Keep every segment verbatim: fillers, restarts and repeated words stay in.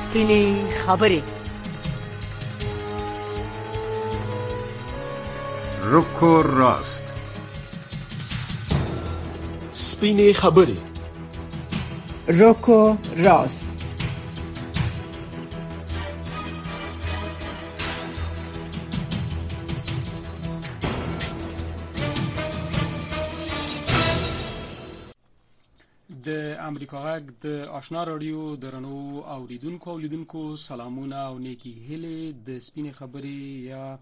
سپینې خبرې. رکو راست. سپینې خبرې. رکو راست. د امریکا غږ د آشنا رادیو درنو اوریدونکو او لیدونکو سلامونه او نیکی هیله د سپینې خبرې یا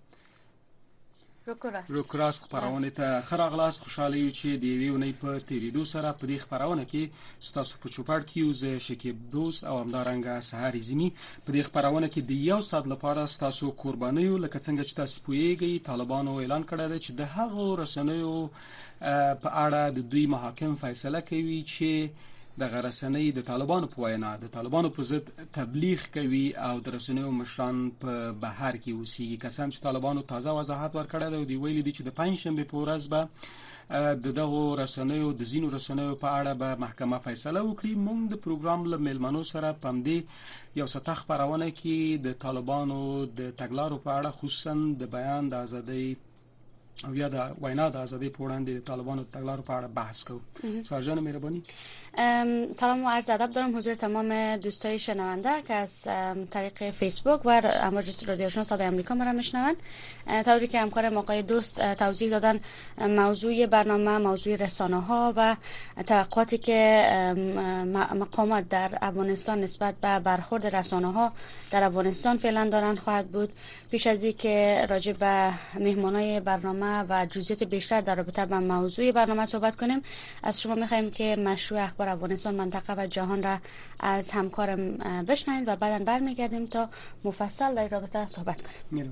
روکراست خبرونه ته خراغلاس خوشاله یو چې د یوې ونې په تیریدو سره په دې خبرونه کې ستاسو په چوپړ کې یو ز شکیب دوست او همدارنګه سحر زمي په دې خبرونه کې د یو سات لپاره ستاسو قربانیو لکه څنګه چې تاسو پوهیږئ طالبانو اعلان کړی دی چې د هغو رسنیو په اړه د دوی محاکم فیصله کوي چې د غرسنۍ د طالبانو په وینا د طالبانو په ضد تبلیغ کوي او د رسنیو مشران په بهر کې اوسېږي. قسم چې طالبانو تازه وضاحت ورکړی دی او دی ویلي دي چې د پنځشنبې په ورځ به د دغو رسنیو د ځینو رسنیو په اړه به محکمه فیصله وکړي. موږ د پروګرام له میلمنو سره په همدې یو سطح خبرونه کې د طالبانو د تګلارو په اړه خصوصا د بیان د ازادۍ او یا د وینا د ازادۍ په وړاندې د طالبانو تګلارو په اړه بحث کوو. سرجان مهربانی. سلام و عرض ادب دارم حضور تمام دوستای شنونده که از طریق فیسبوک و امواج رادیو آشنا صدای آمریکا ما را میشنوند. طوری که همکارم آقای دوست توضیح دادن موضوع برنامه، موضوع رسانه ها و توقعاتی که مقامات در افغانستان نسبت به برخورد رسانه ها در افغانستان فعلا دارن خواهد بود. پیش از اینکه راجع به مهمانای برنامه و جزئیات بیشتر در رابطه با موضوع برنامه صحبت کنیم، از شما می‌خوایم که مشروع اخبار افغانستان، منطقه و جهان را از همکارم بشنوید و بعداً برمیگردیم تا مفصل در رابطه صحبت کنیم.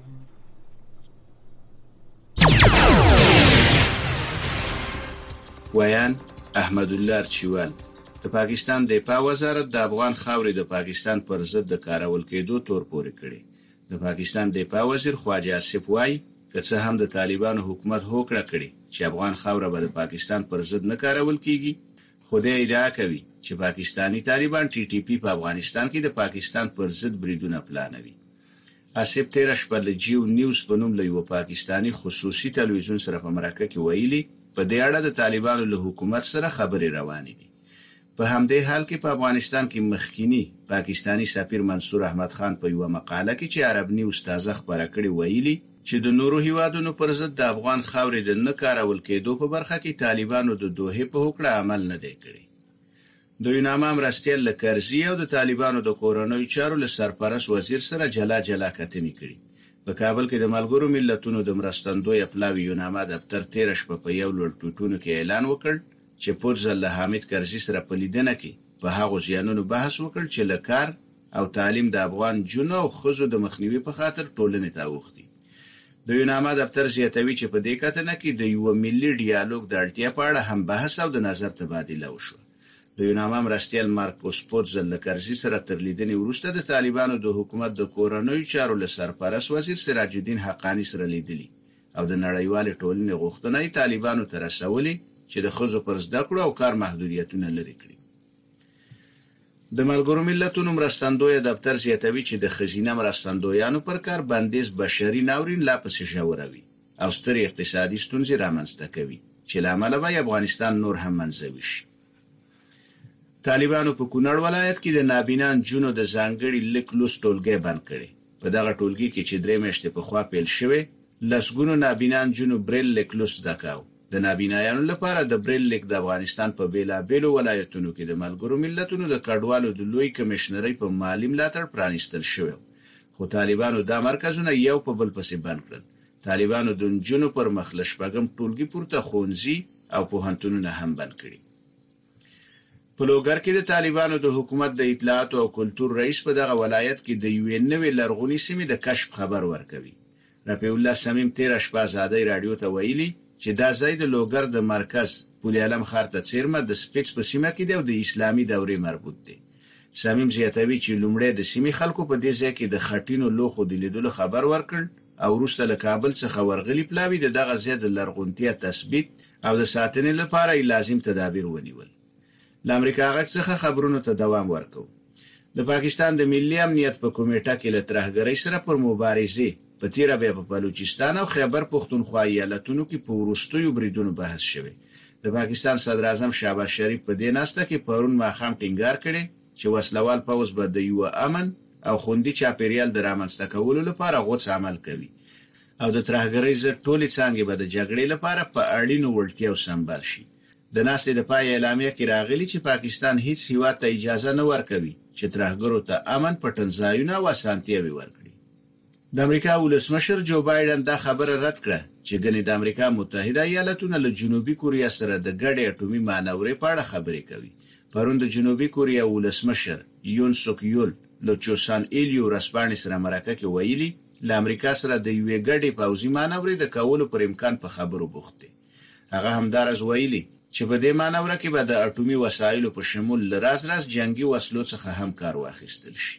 ویان احمد الله ارچیوال د پاکستان د دفاع وزارت د افغان خاورې د پاکستان پر ضد د کارول کېدو تور پورې کړي. د پاکستان د دفاع وزیر خواجه آصف وایي که څه هم د طالبانو حکومت هوکړه کړي چې افغان خاوره به د پاکستان پر ضد نه کارول کیږي، خو دې ادعا کوي چې پاکستانی طالبان ټي ټي پی په افغانستان کې د پاکستان پر ضد بریدونه پلانوي. آصف تیر شپه له جیو نیوز په نوم له یو پاکستانی خصوصي تلویزیون سره په مرکه کې ویلي په دې اړه د طالبانو له حکومت سره خبرې روانې دي. په همدې حال کې په افغانستان کې مخکینی پاکستانی سفیر منصور احمد خان په یو مقاله کې چې عرب نیوز تازه خبره کړې ویلي چې د نورو هیوادونو پر ضد د افغان خاورې د نه کارول کېدو په برخه کې طالبانو د دوحې په هوکړه عمل نه دی کړی. دوی نامه مرستیال لکرزی او د طالبانو د کورونوي چارو له سرپرست وزیر سره جلا جلا کتنې کړي. په کابل کې د ملګرو ملتونو د مرستندوی افلاوی یونامه دفتر تیر شپه په یو لوړ ټوټونو کې اعلان وکړ چې پورزل له حامد کرزی سره په لیدنه کې په هغو ځانونو بحث وکړ چې لکار او تعلیم د افغان جنو او خزو د مخنیوي په خاطر ټولنې ته وختي. د یونامه دفتر زیاتوي چې په دې کتنه کې د یو ملي ډیالوګ د اړتیا په اړه هم بحث او د نظر تبادله وشو. د یونامه مرستیال مارکوس پورزل له کرزی سره تر لیدنې وروسته د طالبانو د حکومت د کورونوي چارو له سرپرست وزیر سراج الدین حقانی سره لیدلی او د نړیوال ټولنې غوښتنې طالبانو ته رسولې چې د خزو پر زده کړو او کار محدودیتونه لري کړي. د ملګرو ملتونو مرستندوی دفتر زیاتوي چې د خزینه مرستندویانو پر کار بندیز بشري ناورین لا پسې ژوروي او سترې اقتصادي ستونزې رامنځته کوي چې لامل به افغانستان نور هم منزوي شي. طالبانو په کونړ ولایت کې د نابینان جنو د ځانګړي لیک لوست ټولګي بند کړي. په دغه ټولګي کې چې درې میاشتې په خوا پیل شوه لسګونو نابینان جنو بریل لیک لوست دکاو. د نابینایانو لپاره د بریل لیک د افغانستان په بیلابیلو ولایتونو کې د ملګرو ملتونو د کډوالو د لوی کمشنرۍ په مالی ملاتړ پرانیستل شوی، خو طالبانو دا مرکزونه یو په بل پسې بند کړل. طالبانو د جنو پر مخ له شپږم ټولګي پورته ښوونځي او پوهنتونونه هم بند کړي. په لوګر کې د طالبانو د حکومت د اطلاعات او کلتور رئیس په دغه ولایت کې د یو نوې لرغونی سیمې د کشف خبر ورکوي. رفیع الله سمیم تیر شپه آزادۍ رادیو ته ویلي چې دا ځای د لوګر د مرکز پولي علم ښار ته څیرمه د سپیکس په سیمه کې دی او د اسلامي دورې مربوط دی. سمیم زیاتوي چې لومړی د سیمې خلکو په دې ځای کې د خټینو لوخو د لیدلو خبر ورکړ او وروسته له کابل څخه ورغلي پلاوي د دغه ځای د لرغونتیا تثبیت او د ساتنې لپاره لازم تدابیر ونیول. د امریکا غږ څخه خبرونو ته دوام ورکو. د پاکستان د ملي امنیت په کمیټه کې له ترهګرۍ سره پر مبارزې په تیره بیا په بلوچستان او خیبر پختونخوا ایالتونو کې په وروستیو بریدونو بحث شوی. د پاکستان صدر اعظم شهباز شریف په دې ناسته کې پرون ماښام ټینګار کړی چې وسلوال پوځ به د یو امن او خوندي چاپیریال د رامنځته کولو لپاره غوڅ عمل کوي او د ترهګرۍ ضد ټولې څانګې به د جګړې لپاره په اړینو وړتیاو سمبال شي. د ناستې د پای اعلامیه کې راغلي چې پاکستان هیڅ هیواد ته اجازه نه ورکوي چې ترهګرو ته امن پټنځایونه او اسانتیاوې ورکړي. د امریکا ولسمشر جو بایدن دا خبره رد کړه چې ګنې د امریکا متحده ایالاتونه له جنوبي کوریا سره د ګډې اټومي مانورې په اړه خبرې کوي. پرون د جنوبي کوریا ولسمشر یون سوک یول له چوسان ایلیو رسپانې سره مرکه کې ویلي له امریکا سره د یوې ګډې پوځي مانورې د کولو پر امکان په خبرو بوخت دي. هغه همدارس ویلي چې په دې مانوره کې به د اټومي وسایلو په شمول لراز راز جنگي وسلو څخه هم کار واخیستل شي.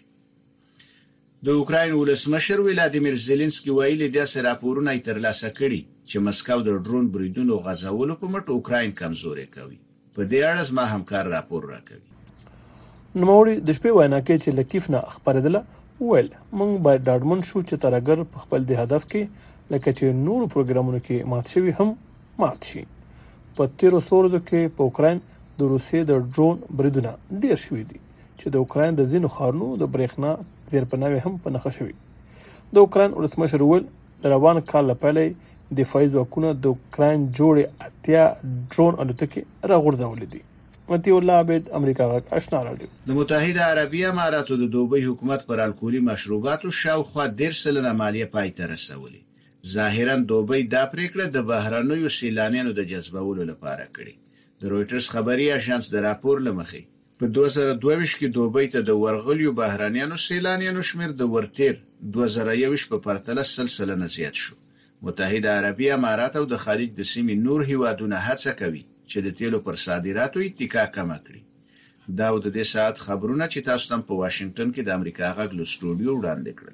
د اوکراین ولسمشر ولادیمیر زيلنسکي ویلي د راپورونو یې ترلاسه کړي چې مسکو د ډرون بریدونو غځولو په مټ اوکراین کمزوري کوي. په دې اړه زما همکار راپور راکوي. نوموړي د شپې وینا کې چې لکیف نه خبردله ویل موږ باید ډاډمن شو چې ترګر په خپل د هدف کې لکه چې نور پروګرامونو کې مات شوی هم مات شي. په تیرو سورو کې په اوکراین د روسیې د ډرون بریدونه ډیر شوي دي چې د اوکراین د ځینو ښارونو د برېښنا زیرپناوي هم په نښه شوي. د اوکراین ولسمشر ویل د روان کال لپاره دفاعي ځواکونه د اوکراین جوړې اتیا ډرون الوتکې راغورځولې دي. متي الله عبد امریکا غږ آشنا رادیو. د متحده عربي اماراتو د دوبۍ حکومت پر الکولي مشروباتو شاوخوا ډیر سلنه مالیه پای ته رسولې. ظاهرا دوبۍ دا پریکړه د بهرنیو سیلانیانو د جذبولو لپاره کړې. د رويټرز خبري اژانس د راپور لمخې په دوه زره دوه ویشت کې دوبۍ ته د ورغلیو بهرنیانو سیلانیانو شمیر د ورتیر دوه زره یو ویشت په پرتله سلسله زیات شو. متحده عربي امارات او د خلیج د سیمې نور هیوادونه هڅه کوي چې د تیلو پر صادراتو اتکا کم کړي. دا د دې ساعت خبرونه چې تاسو تم په واشنگټن کې د امریکا غږ له سټوډیو وړاندې کړل.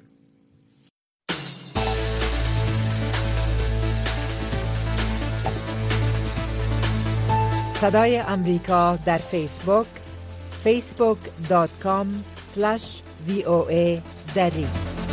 صدای امریکا در فیسبوک فیسبوک دات کام اسلش وی او ای دری.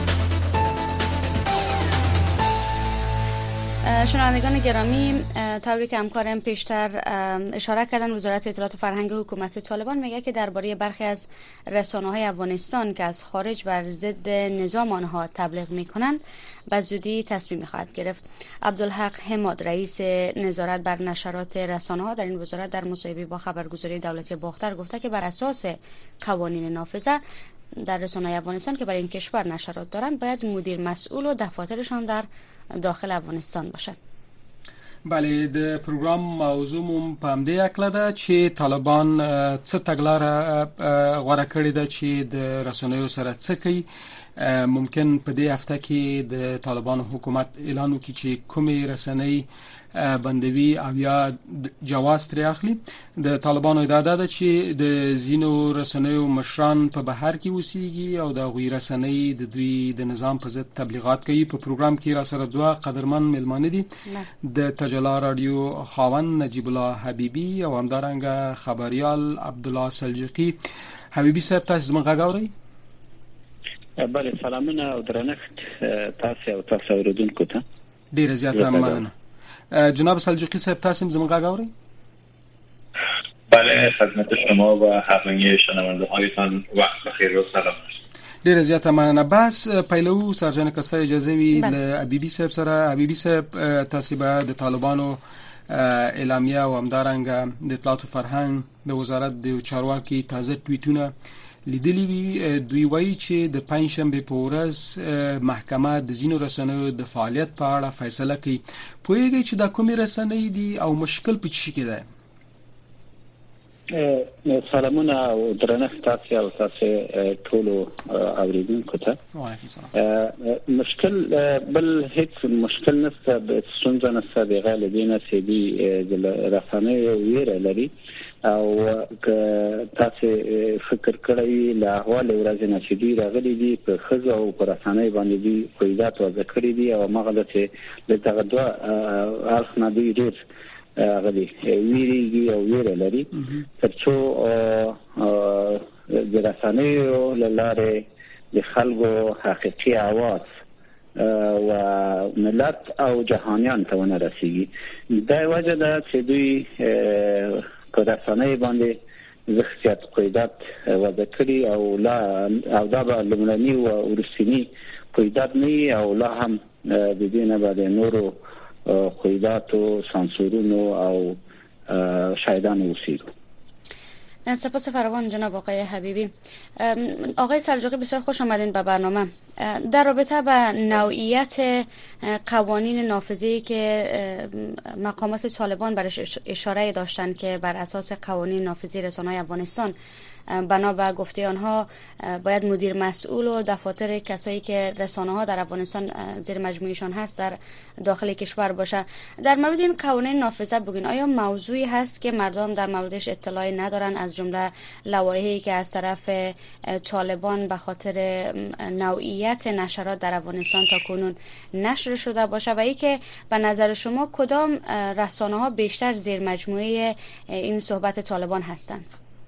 شنوندگان گرامی، طوری که همکارم پیشتر اشاره کردن، وزارت اطلاعات و فرهنگ حکومت طالبان میگه که درباره برخی از رسانه‌های افغانستان که از خارج بر ضد نظام آنها تبلیغ میکنند به زودی تصمیم خواهد گرفت. عبدالحق حماد رئیس نظارت بر نشرات رسانه‌ها در این وزارت در مصاحبه با خبرگزاری دولتی باختر گفته که بر اساس قوانین نافذه در رسانه‌های افغانستان که برای این کشور نشرات دارند باید مدیر مسئول و دفاترشان در داخل افغانستان باشد. بله، د پروګرام موضوع مو په همدې اکله ده چې طالبان څه تګلاره غوره کړې ده چې د رسنیو سره څه کوي. ممکن په دې هفته کې د طالبان حکومت اعلان وکړي چې کومې رسنۍ بندوي او یا جواز ترې اخلي. د طالبانو ادعا ده چې د زینو رسنیو مشران په بهر کې اوسېږي او د غوی رسنۍ د دوی د نظام په ضد تبلیغات کوي. په پروګرام کې را سره دوه قدرمن ملمانه دي، د تجلا رادیو خاوند نجیب الله حبیبی او همدارنګه خبريال عبد الله سلجقي. حبیبی صاحب، تاسو زموږ غږ اورئ؟ بله، سلامونه او درنښت تاسو او تاسو اوریدونکو ته. ډیره زیاته مننه. جناب سلجقي صاحب، تاسو زموږ غږ اورئ؟ بله، خدمت شما و همه شنونده‌هایتان وقت بخیر و سلام. ډیره زیاته مننه. بس پیلو سرجن کستا اجازه وی له حبیبی صاحب سره. حبیبی صاحب، تاسو به د طالبانو اعلامیه او همدارنګه د اطلاعات او فرهنګ د وزارت د چارواکي تازه ټویټونه لیدلی وی. دوی وایي چې د پنځشنبه په ورځ محکمه د زینو رسنیو د فعالیت په اړه فیصله کوي. پوهیږئ چې دا کومې رسنۍ دي او مشکل په څه کې ده؟ سلامونه او درنښت تاسو او تاسو ټولو اوریدونکو ته. مشکل بل هیڅ مشکل نشته، د ستونزې نشته. د غیر دینه سیدی د رسنیو ویره لري او که تاسو فکر کړئ له احوال ورځې نه چې دوی راغلي دي په ښځو او په رسنیو باندې دوی قیودات وضع کړي دي او هغه چې د دغه دوه اړخ نه دوی ډېر غلي ویریږي او ویره لري تر څو د رسنیو له لارې د خلکو حقیقي اواز و ملت او جهانیان ته ونه رسیږي. دا وجه ده چې دوی په رسنیو باندې زخصیت قیدات وضع کړي او لا او دا به لومړني او وروستني قیدات نه او لا هم د دې نه بعد نورو قیداتو سانسورونو او شایدان وسیلو. سپاس فراوان جناب آقای حبیبی. آقای سلجوقی بسیار خوش آمدین به برنامه. در رابطه با نوعیت قوانین نافذه‌ای که مقامات طالبان برش اشاره داشتن که بر اساس قوانین نافذه رسانه‌های افغانستان بنا به گفته آنها باید مدیر مسئول و دفاتر کسایی که رسانه ها در افغانستان زیر مجموعشان هست در داخل کشور باشه. در مورد این قوانین نافذه بگین آیا موضوعی هست که مردم در موردش اطلاعی ندارن، از جمله لوایحی که از طرف طالبان به خاطر نوعیت نشرات در افغانستان تا کنون نشر شده باشه و ای که به نظر شما کدام رسانه ها بیشتر زیر مجموعه این صحبت طالبان هستند؟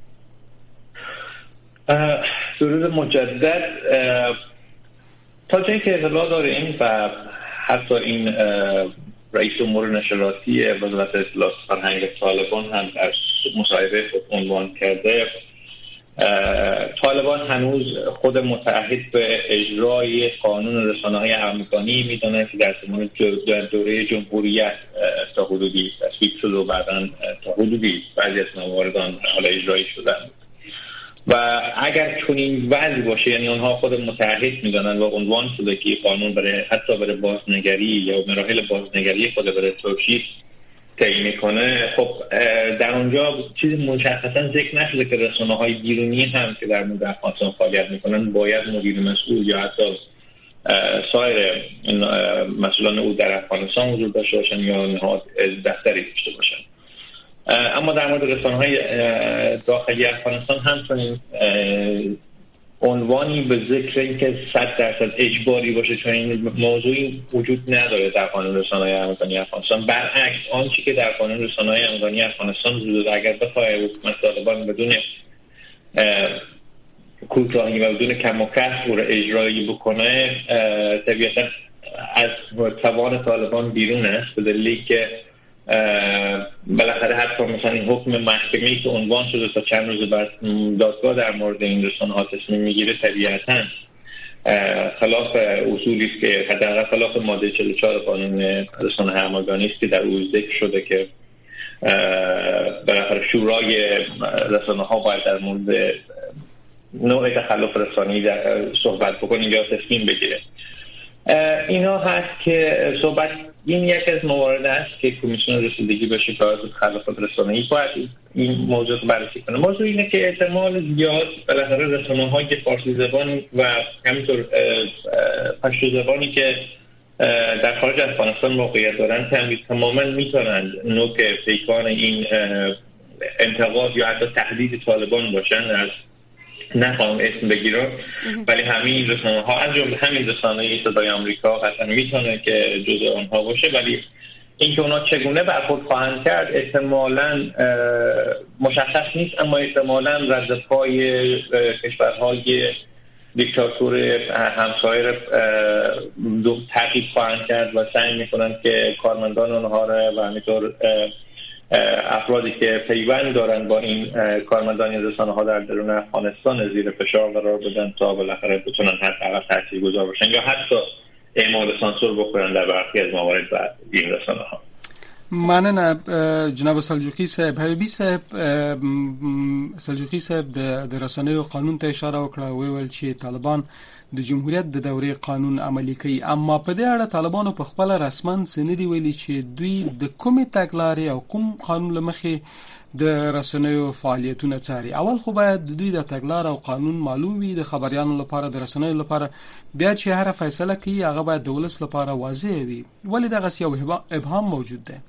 درود مجدد. تا جایی که اطلاع داریم و حتی این رئیس امور نشراتی وزارت اطلاعات فرهنگ طالبان هم در مصاحبه خود عنوان کرده، طالبان هنوز خود متعهد به اجرای قانون رسانه‌های همگانی میدونه که در زمان در دوره جمهوریت تا حدودی تصویب شد و بعداً تا حدودی بعضی از موارد آن حالا اجرایی شدن و اگر چنین وضع باشه، یعنی آنها خود متعهد میدانند و عنوان شده که قانون برای حتی برای بازنگری یا مراحل بازنگری خود برای توشیح تعیین کنه، خب در اونجا چیزی مشخصا ذکر نشده که رسانه‌های بیرونی هم که در مورد افغانستان فعالیت میکنن باید مدیر مسئول یا حتی سایر مسئولان او در افغانستان حضور داشته باشن یا نهاد دفتری داشته باشن. اما در مورد رسانه‌های داخلی افغانستان همچنین عنوانی به ذکر اینکه صد درصد اجباری باشه چون این موضوعی وجود نداره در قانون رسانه‌های همگانی افغانستان. برعکس آنچه که در قانون رسانه‌های همگانی افغانستان وجود داره، اگر بخواد حکومت طالبان بدون کوتاهی و بدون کم و کسر رو اجرایی بکنه، طبیعتا از توان طالبان بیرون است، به دلیلی که بالاخره حتی مثلا این حکم محکمه‌ای که عنوان شده تا چند روز بعد دادگاه در مورد این رسانه‌ها تصمیم میگیره، طبیعتاً خلاف اصولی است که حداقل خلاف ماده چهل و چهار قانون رسانه همگانی است که در او ذکر شده که بالاخره شورای رسانه‌ها باید در مورد نوع تخلف رسانی صحبت بکنه یا تصمیم بگیره. اینا هست که صحبت این یک از موارد است که کمیسیون رسیدگی به شکایات تخلفات رسانه‌ای باید این موضوع رو بررسی کنه. موضوع اینه که احتمال زیاد بالاخره رسانه‌های که فارسی زبان و همینطور پشتو زبانی که در خارج از افغانستان موقعیت دارن تماما میتونند نوک پیکان این انتقاد یا حتی تهدید طالبان باشن. از نخواهم اسم بگیرم ولی همین رسانه ها از جمله همین رسانه صدای آمریکا قطعا میتونه که جزء آنها باشه، ولی اینکه اونا چگونه برخورد خواهند کرد احتمالاً مشخص نیست، اما احتمالاً رد پای کشورهای دیکتاتور همسایر دو تعقیب خواهند کرد و سعی میکنند که کارمندان اونها رو و همینطور افرادی که پیوند دارن با این کارمندان رسانه‌ها در درون افغانستان زیر فشار قرار بدن تا بالاخره بتونن حداقل تاثیرگذار باشن یا حتی اعمال سانسور بکنن در برخی از موارد بعد این رسانه‌ها. مننه جناب سلجوقی صاحب. حبیبی صاحب سلجوقی صاحب د رسنیو قانون ته اشاره وکړه، ویل چې طالبان د جمهوریت د دورې قانون عملی کوي، اما په دې اړه طالبانو په خپل رسمن سندي ویلي چې دوی د کومې تګلارې او کوم قانون لمخې د رسنیو فعالیتونه څاري. اول خو باید د دوی د تګلار او قانون معلوم وي د خبريانو لپاره، د رسنیو لپاره، بیا چې هر فیصله کوي هغه باید د ولس لپاره واضح وي. ولې دغه یو ابهام موجود دی؟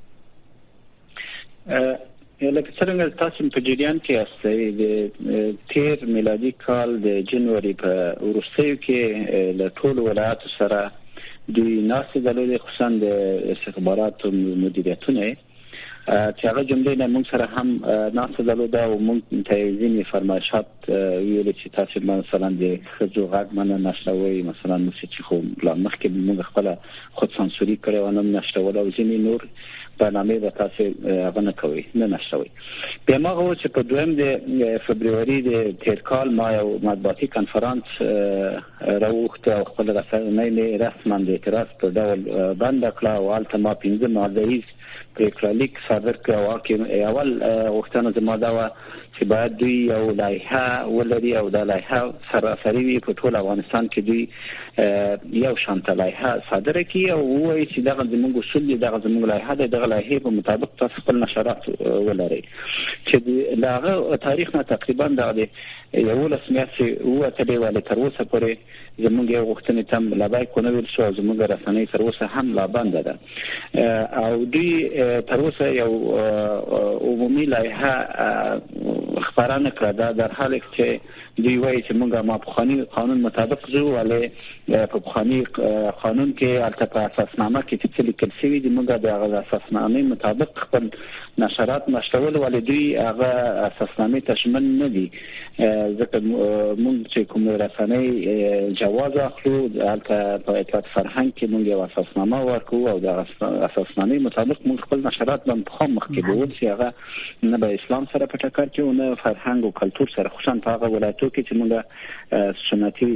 لکه څنګه تاسو په جریان کې استئ د تیر میلادي کال د جنوري په وروستیو کې له ټولو ولایاتو سره دوی ناسې درلودې، خصوصا د استخباراتو مدیریتونه چې هغه جملې نه موږ سره هم ناسه درلوده او موږ ته ځینې فرمایشات ویل چې تاسو مثلا د خځو غږ منه نشوي، مثلا موسیقي خو لا مخکې موږ خپل خود سانسوري کړو او نه نشول او ځینې نور برنامه به تاسو هغه نه کوي نه نشوي. په ماغه چې په دویم د فبرवरी د تیر کال ما یو مطبوعاتي کانفرنس راوخته او خپل رسنۍ رسما د اعتراض په ډول بند کړه او البته ما پنځه ماده پریکړلیک صادر کړ او کې اول وختونه زما دا و چې باید دوی یو لایحه ولري او د لایحه سراسری وي په ټول افغانستان کې دوی یو شانته لایحه صادر کړي او وایي چې دغه زموږ اصول دي، دغه زموږ لایحه ده، دغه لایحه په مطابق تاسو خپل نشرات ولري چې لاغه تاریخ نه تقریبا د یو لسمیات او ته دی ولې تر اوسه پورې زموږ یو غوښتنې تم لابای کو نه ویل شو، زموږ رسنۍ تر اوسه هم لا بند ده او دوی تر اوسه یو عمومي لایحه خبرانه کړه دا در حال چې دوی وایي چې موږ ما په قانوني قانون مطابق زو ولې په قانوني قانون کې البته اساسنامه کې چې لیکل شوی دی موږ د اساسنامه مطابق خپل نشرات مشتول ولې دوی هغه اساسنامه تشمن نه دي، ځکه موږ چې کوم رسنۍ جواز اخلو البته په اطلاعات فرهنګ کې موږ یو اساسنامه ورکو او د اساسنامه مطابق موږ خپل نشرات باندې په مخ کې بول چې هغه نه به اسلام سره په ټکر کې او نه فرهنګ او کلتور سره، خصوصا په هغه ولایتو کې چې موږ سنتي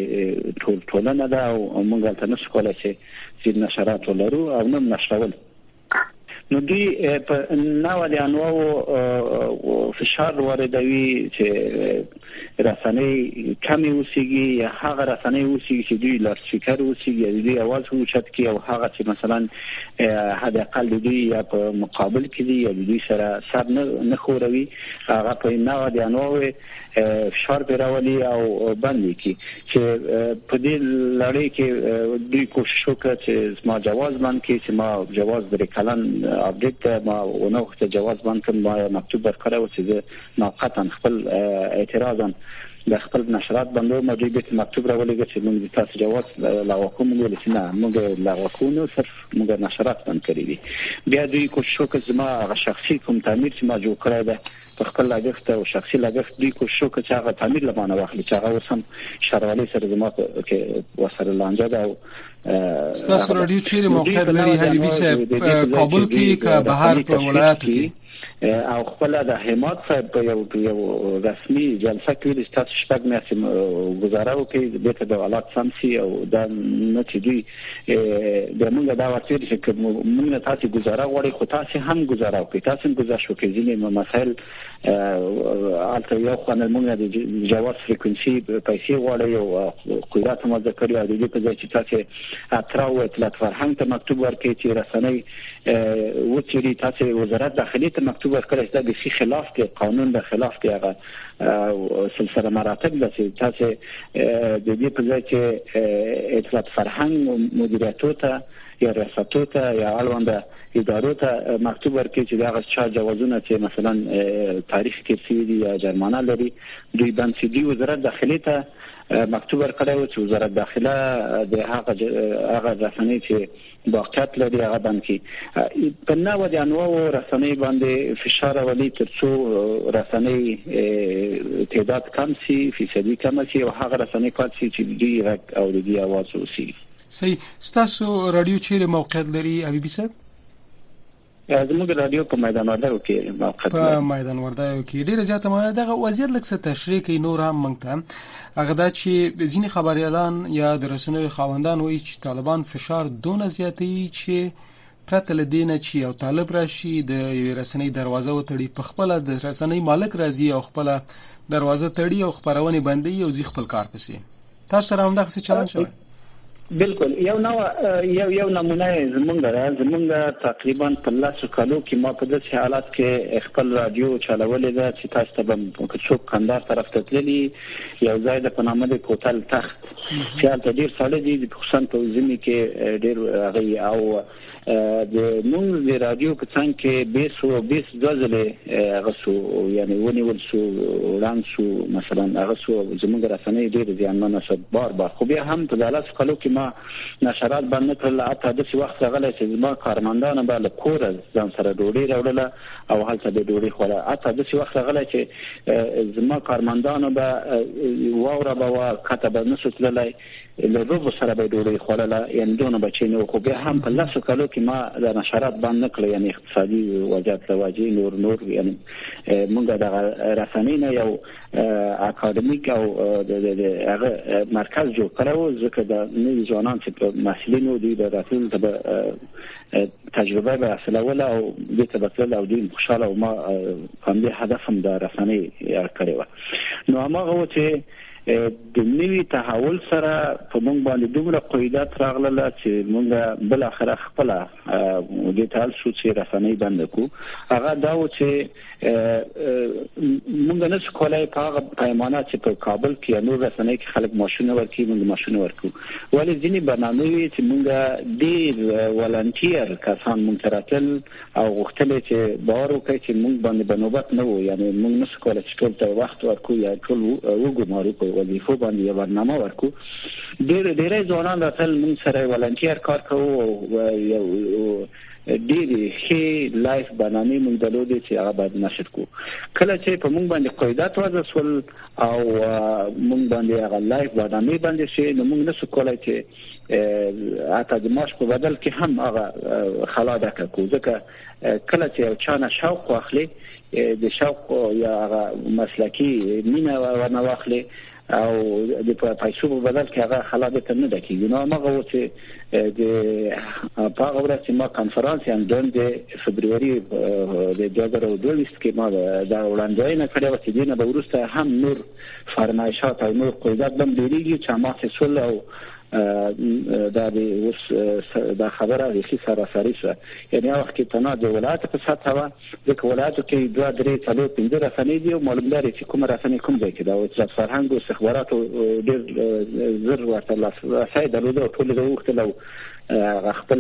ټولنه ده او موږ ته نشو کولای چې نشرات ولرو او نه نشرول. نو دوی په نوو د انواو فشار واردوي چې رسنۍ کمی وسیږي یا هغه رسنۍ وسیږي چې دوی لار سپیکر وسیږي دوی اواز اوچت کی او هغه چې مثلا حد اقل دوی یا په مقابل کې دي یا دوی سره سر نه خوروي هغه په نوو د انواو فشار پیراولي او باندې کی چې په دې لړۍ کې دوی کوشش وکړي چې ما جواز باندې چې ما جواز درې کلن اپډیټ ما ونه وخت جواز باندې ما مکتوب ورکړو چې موقتا خپل اعتراضا د خپل نشرات باندې ما دوی به مکتوب راولېږي چې موږ تاسو جواز لغوه کوم ویل چې نه موږ لغوه کوو صرف موږ نشرات باندې کړی دي. بیا دوی کوشش وکړي چې ما شخصي کوم تعمیر چې ما جوړ کړی ده په خپل لګښت او شخصي لګښت دوی کوشش وکړي چې هغه تعمیر لمانه واخلي چې هغه وسم شروالي سره زما کې وسره لانجه ده او ستاسو رادیو چیرې موقعیت لري حبیبي صاحب؟ کابل کې که بهر په ولایتو کې او خپل د حماد صاحب په یو یو رسمي جلسه کې د تاسو شپږ میاشتې گزاره وکړي د د حالات سمسي او د نتیجې د موږ دا واسي چې موږ تاسو گزاره غواړي خو تاسو هم گزاره وکړي تاسو هم گزارش وکړي ځینې مسائل البته یو خو موږ د جواز فریکونسي پیسې غواړي او قدرت مذکري او د دې په ځای چې تاسو اتراو اطلاعات فرهنګ ته مکتوب ورکړي چې رسنۍ و چې تاسو وزارت داخلي ته مکتوب ورکړی دا به خلاف دی قانون د خلاف دی هغه سلسله مراتب ده چې تاسو د دې په ځای چې اطلاعات فرهنګ مدیریت ته یا ریاست ته یا اړونده ادارو ته مکتوب ورکړي چې دا غوښتنه جوازونه چې مثلا تاریخ کې سوي دي یا جرمانه لري دوی باندې دی وزارت داخلي ته مکتوب ورکړی چې وزارت داخله د هغه هغه رسنۍ چې واقعیت لري هغه باندې په نوو د انواو رسنۍ باندې فشار ولي ترڅو رسنۍ تعداد کم شي فیصدي کم شي او هغه رسنۍ پات شي چې دوی غږ او دوی आवाज وسی. صحیح. ستاسو رادیو چیرې موقعیت لري حبیبي صاحب؟ زموږ رادیو په میدان وردګو کې موقعیت لري. په میدان وردګو کې ډیره زیاته ما دغه وضعیت لکه تشریح کوي نور هم مونږ ته هغه دا چې ځینې خبريالان یا د رسنیو خاوندان وایي چې طالبان فشار دونه زیاتوي چې پرته له دې نه چې یو طالب راشي د رسنۍ دروازه وتړي په خپل د رسنۍ مالک راځي او خپل دروازه تړي او خبرونه بندي او ځي خپل کار پسې. تاسو سره هم دغه څه چلن شوی؟ بالکل یو نو یو یو نمونه زمونږ راځي زمونږ تقریبا په لاسو کالو کې ما په داسې حالات کې خپل رادیو چلولې ده چې تاسو ته په څوک کندهار طرف ته تللی یو ځای د پنامه د کوتل تخت چې هلته ډیر سړی دي خصوصا په ځمې کې ډیر هغه او د موږ د رادیو په څنګه کې بیس او بیس ځله غسو یعنی ونیول شو وړاند شو مثلا هغه سو زموږ رسنۍ ډېر ځانمنه صد بار بار خو بیا هم په دالاس کلو کې ما نشرات باندې کړل اته د څه وخت غلې چې ما کارمندان به له کور ځان سره ډوډۍ راوړله او هلته به ډوډۍ خوړه اته د څه وخت غلې چې زما کارمندان به واوره به کتابه نسوتلای له روب سره به ډوډۍ خوړله یعنی دونه بچینو خو بیا هم په لاسو کلو کې ما د نشرات باندې کړل یعنی اقتصادي وجات لواجی نور نور یعنی موږ د رسنۍ نه یو اکاډمیک او د هغه مرکز جوړ کړو ځکه د نوي ځوانان چې په مسلینو دي د راتلون ته تجربه به اصلوله او د تبصل او دین خوشاله او ما هم دې هدف هم د رسنۍ کړو نو هغه و چې د نوي تحول سره په موږ باندې دومره قیودات راغله چې موږ بل اخره خپل د تعال شو چې رسنۍ بند کو هغه دا و چې موږ نه کولای په هغه پیمانه چې په کابل کې نور رسنۍ کې خلک ماشونه ورکړي موږ ماشونه ورکو ولې ځینې برنامه چې موږ ډېر ولنټیر کسان موږ تراتل او غوښتل چې باور وکړي چې موږ باندې بنوبت نه وو یعنی موږ نه کولای چې ټول ته وخت ورکو یا ټول وګمارو په وظیفو باندې یو برنامه ورکو ډېر ډېر ځوانان راتل موږ سره ولنټیر کار کوو یو ډېری ښه لایف برنامه موږ درلودې چې هغه باید نشر کو کله چې په موږ باندې قیودات وضع شول او موږ باندې هغه لایف برنامه باندې شي نو موږ نشو کولای چې اته د ماش په بدل کې هم هغه خلا دکه کو ځکه کله چې یو چانه شوق واخلي د شوق یا هغه مسلکی مینه ورنه واخلي او د پیسو په بدل کې هغه خلاص ته نه دکې نو هغه و چې د په هغه ورځ ما کانفرنس هم د فبراير د دوه هزار او دوه کې ما دا وړاندوینه کړې و چې دینه به ورسته هم نور فرمایشات او نور قیودات هم لري چې ما څه او دا د اوس دا خبره د سراسري څه یعنی هغه کې تنه د ولایت په سطح و د ولایت کې دوه درې څلور پنځه رسنۍ دي او معلوم لري چې کوم رسنۍ کوم ځای کې دا او د فرهنګ او استخبارات ډېر زر ورته لاسای درلود او ټول د وخت له خپل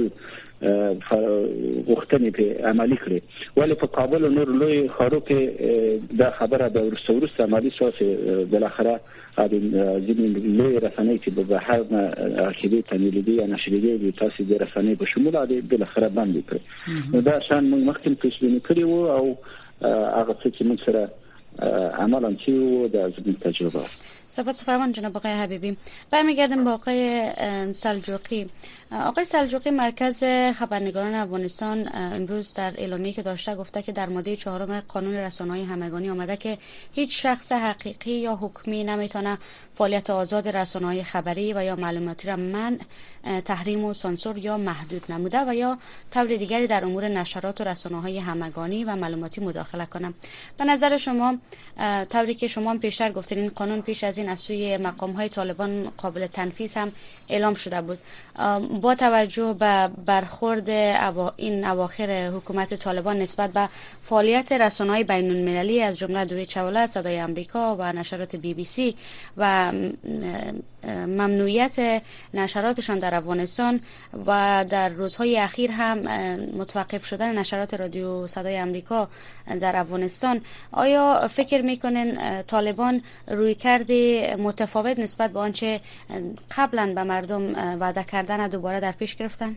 غوښتنې په عملي کړې ولی په کابل او نور لوی ښارو کې دا خبره د ورسورست عملي ساسي بل اخره د ځینې لوی رسنۍ چې په بهر نه اخیری تنلیدي یا نشریدي د تاسو د رسنۍ په شمول د بل اخره باندې کړ نو دا شان موږ مخکې پیشبینی کړی وو او هغه څه چې موږ سره عملاً چې وو د زموږ تجربه سپاس فرمان جناب آقای حبیبی. برمیگردیم با آقای سلجوقی. آقای سلجوقی مرکز خبرنگاران افغانستان امروز در اعلامیه‌ای که داشته گفته که در ماده چهارم قانون رسانه‌های همگانی آمده که هیچ شخص حقیقی یا حکمی نمیتونه فعالیت آزاد رسانه‌های خبری و یا معلوماتی را منع، تحریم و سانسور یا محدود نموده و یا طور دیگری در امور نشرات و رسانه‌های همگانی و معلوماتی مداخله کنه. به نظر شما طوری که شما پیشتر گفتین این قانون پیش از این از سوی مقام‌های طالبان قابل تنفیذ هم اعلام شده بود، با توجه به برخورد این اواخر حکومت طالبان نسبت به فعالیت رسانه‌های بین‌المللی از جمله دویچه وله، صدای آمریکا و نشرات بی بی سی و ممنوعیت نشراتشان در افغانستان و در روزهای اخیر هم متوقف شدن نشرات رادیو صدای آمریکا در افغانستان، آیا فکر میکنین طالبان روی کرده متفاوت نسبت به آنچه قبلا به مردم وعده کردن دوباره در پیش گرفتن؟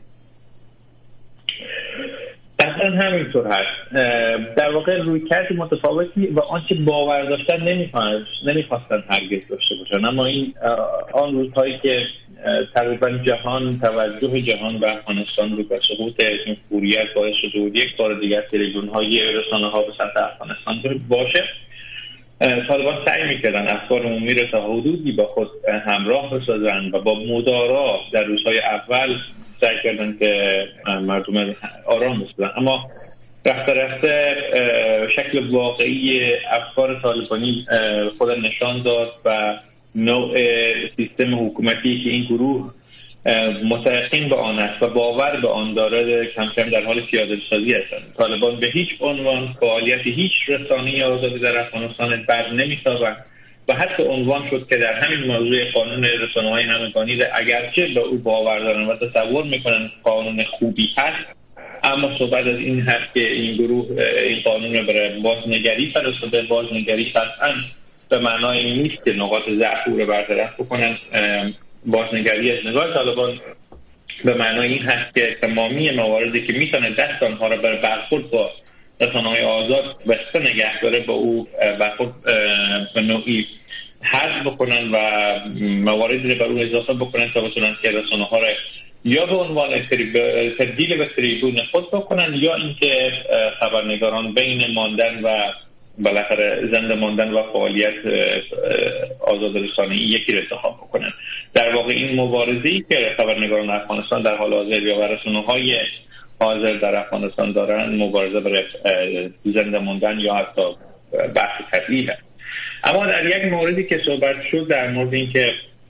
دقیقا همینطور هست. در واقع رویکرد متفاوتی و آنچه باور داشتن نمیخواستن هرگز داشته باشن، اما این آن روزهایی که تقریبا جهان توجه جهان به افغانستان رو به سقوط جمهوریت باعث شده بود یک بار دیگر تلویزیون های رسانه ها به سمت افغانستان باشه، طالبان سعی میکردن افکار عمومی رو تا حدودی با خود همراه بسازن و با مدارا در روزهای اول سعی کردن که مردم آرام بسازن، اما رفته رفته شکل واقعی افکار طالبانی خود نشان داد و نوع سیستم حکومتی که این گروه متعهد به آن است و باور به آن دارد کم کم در حال پیاده سازی هستند. طالبان به هیچ عنوان فعالیت هیچ رسانه‌ای آزادی در افغانستان بر نمی‌تابند و حتی عنوان شد که در همین موضوع قانون رسانه‌های همگانی اگرچه به او باور دارن و تصور میکنن قانون خوبی هست، اما صحبت از این هست که این گروه این قانون برای بازنگری فرستاده. بازنگری قطعاً به معنای نیست که نقاط ضعف رو برطرف بکنن. بازنگری از نگاه طالبان به معنای این هست که تمامی مواردی که میتونه دست آنها را بر برخورد با رسانه‌های آزاد بسته نگه داره با او برخورد به نوعی حذف بکنن و مواردی رو بر او اضافه بکنن تا بتونن که رسانه‌ها را یا به عنوان تبدیل به تریبون خود بکنن یا اینکه خبرنگاران بین ماندن و بالاخره زنده ماندن و فعالیت آزاد رسانه‌ای یکی رو انتخاب بکنن. در واقع این مبارزه‌ای که خبرنگاران افغانستان در حال حاضر یا رسانه‌های حاضر در افغانستان دارن مبارزه برای زنده ماندن یا حتی بحث طبیعی هست. اما در یک موردی که صحبت شد در مورد این که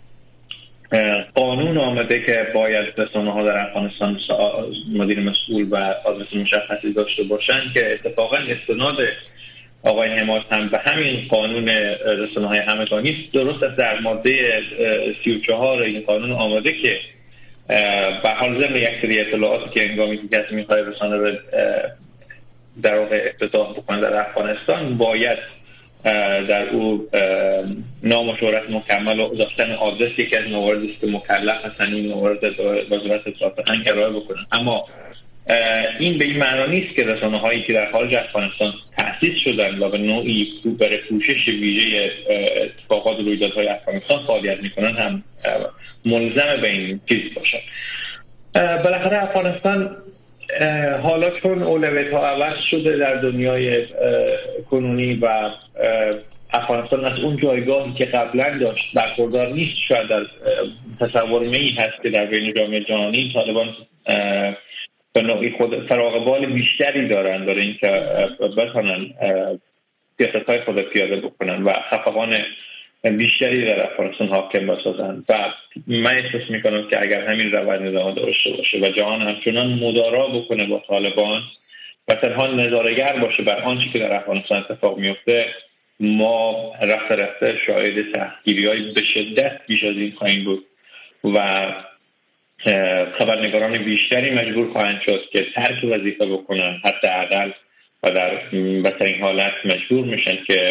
قانون آمده که باید رسانه‌ها در افغانستان مدیر مسئول و آدرس مشخصی داشته باشن که اتفاقا استناد آقای حماد هم به همین قانون رسانه‌های همگانی است. درست است در ماده سی و چهار این قانون آمده که به حال ضمن یک سری اطلاعاتی که هنگامی که کسی می‌خواد رسانه رو در واقع افتتاح بکنه در افغانستان باید در او نام و شهرت مکمل و داشتن آدرس یکی از مواردی است که مکلف هستن این موارد وزارت اطلاعات فرهنگ ارائه بکنن. اما این به این معنا نیست که رسانه‌هایی که در خارج افغانستان تأسیس شدن و به نوعی برای پوشش ویژه اتفاقات و رویدادهای افغانستان فعالیت میکنن هم ملزم به این چیز باشن. بالاخره افغانستان حالا چون اولویت‌ها عوض شده در دنیای کنونی و افغانستان از اون جایگاهی که قبلا داشت برخوردار نیست، شاید در تصور می هست که در بین جامعه جهانی طالبان به نوعی خود فراغ بال بیشتری دارن برای اینکه بتونن سیاست‌های خود پیاده بکنن و خفقان بیشتری در افغانستان حاکم بسازن. و من احساس میکنم که اگر همین روند ادامه داشته باشه و جهان همچنان مدارا بکنه با طالبان و تنها نظاره‌گر باشه بر آنچه که در افغانستان اتفاق میفته، ما رفته رفته شاهد سختگیری‌های به شدت بیش از این خواهیم بود و خبرنگاران بیشتری مجبور خواهند شد که ترک وظیفه بکنن، حتی عدل و در بدترین حالت مجبور میشن که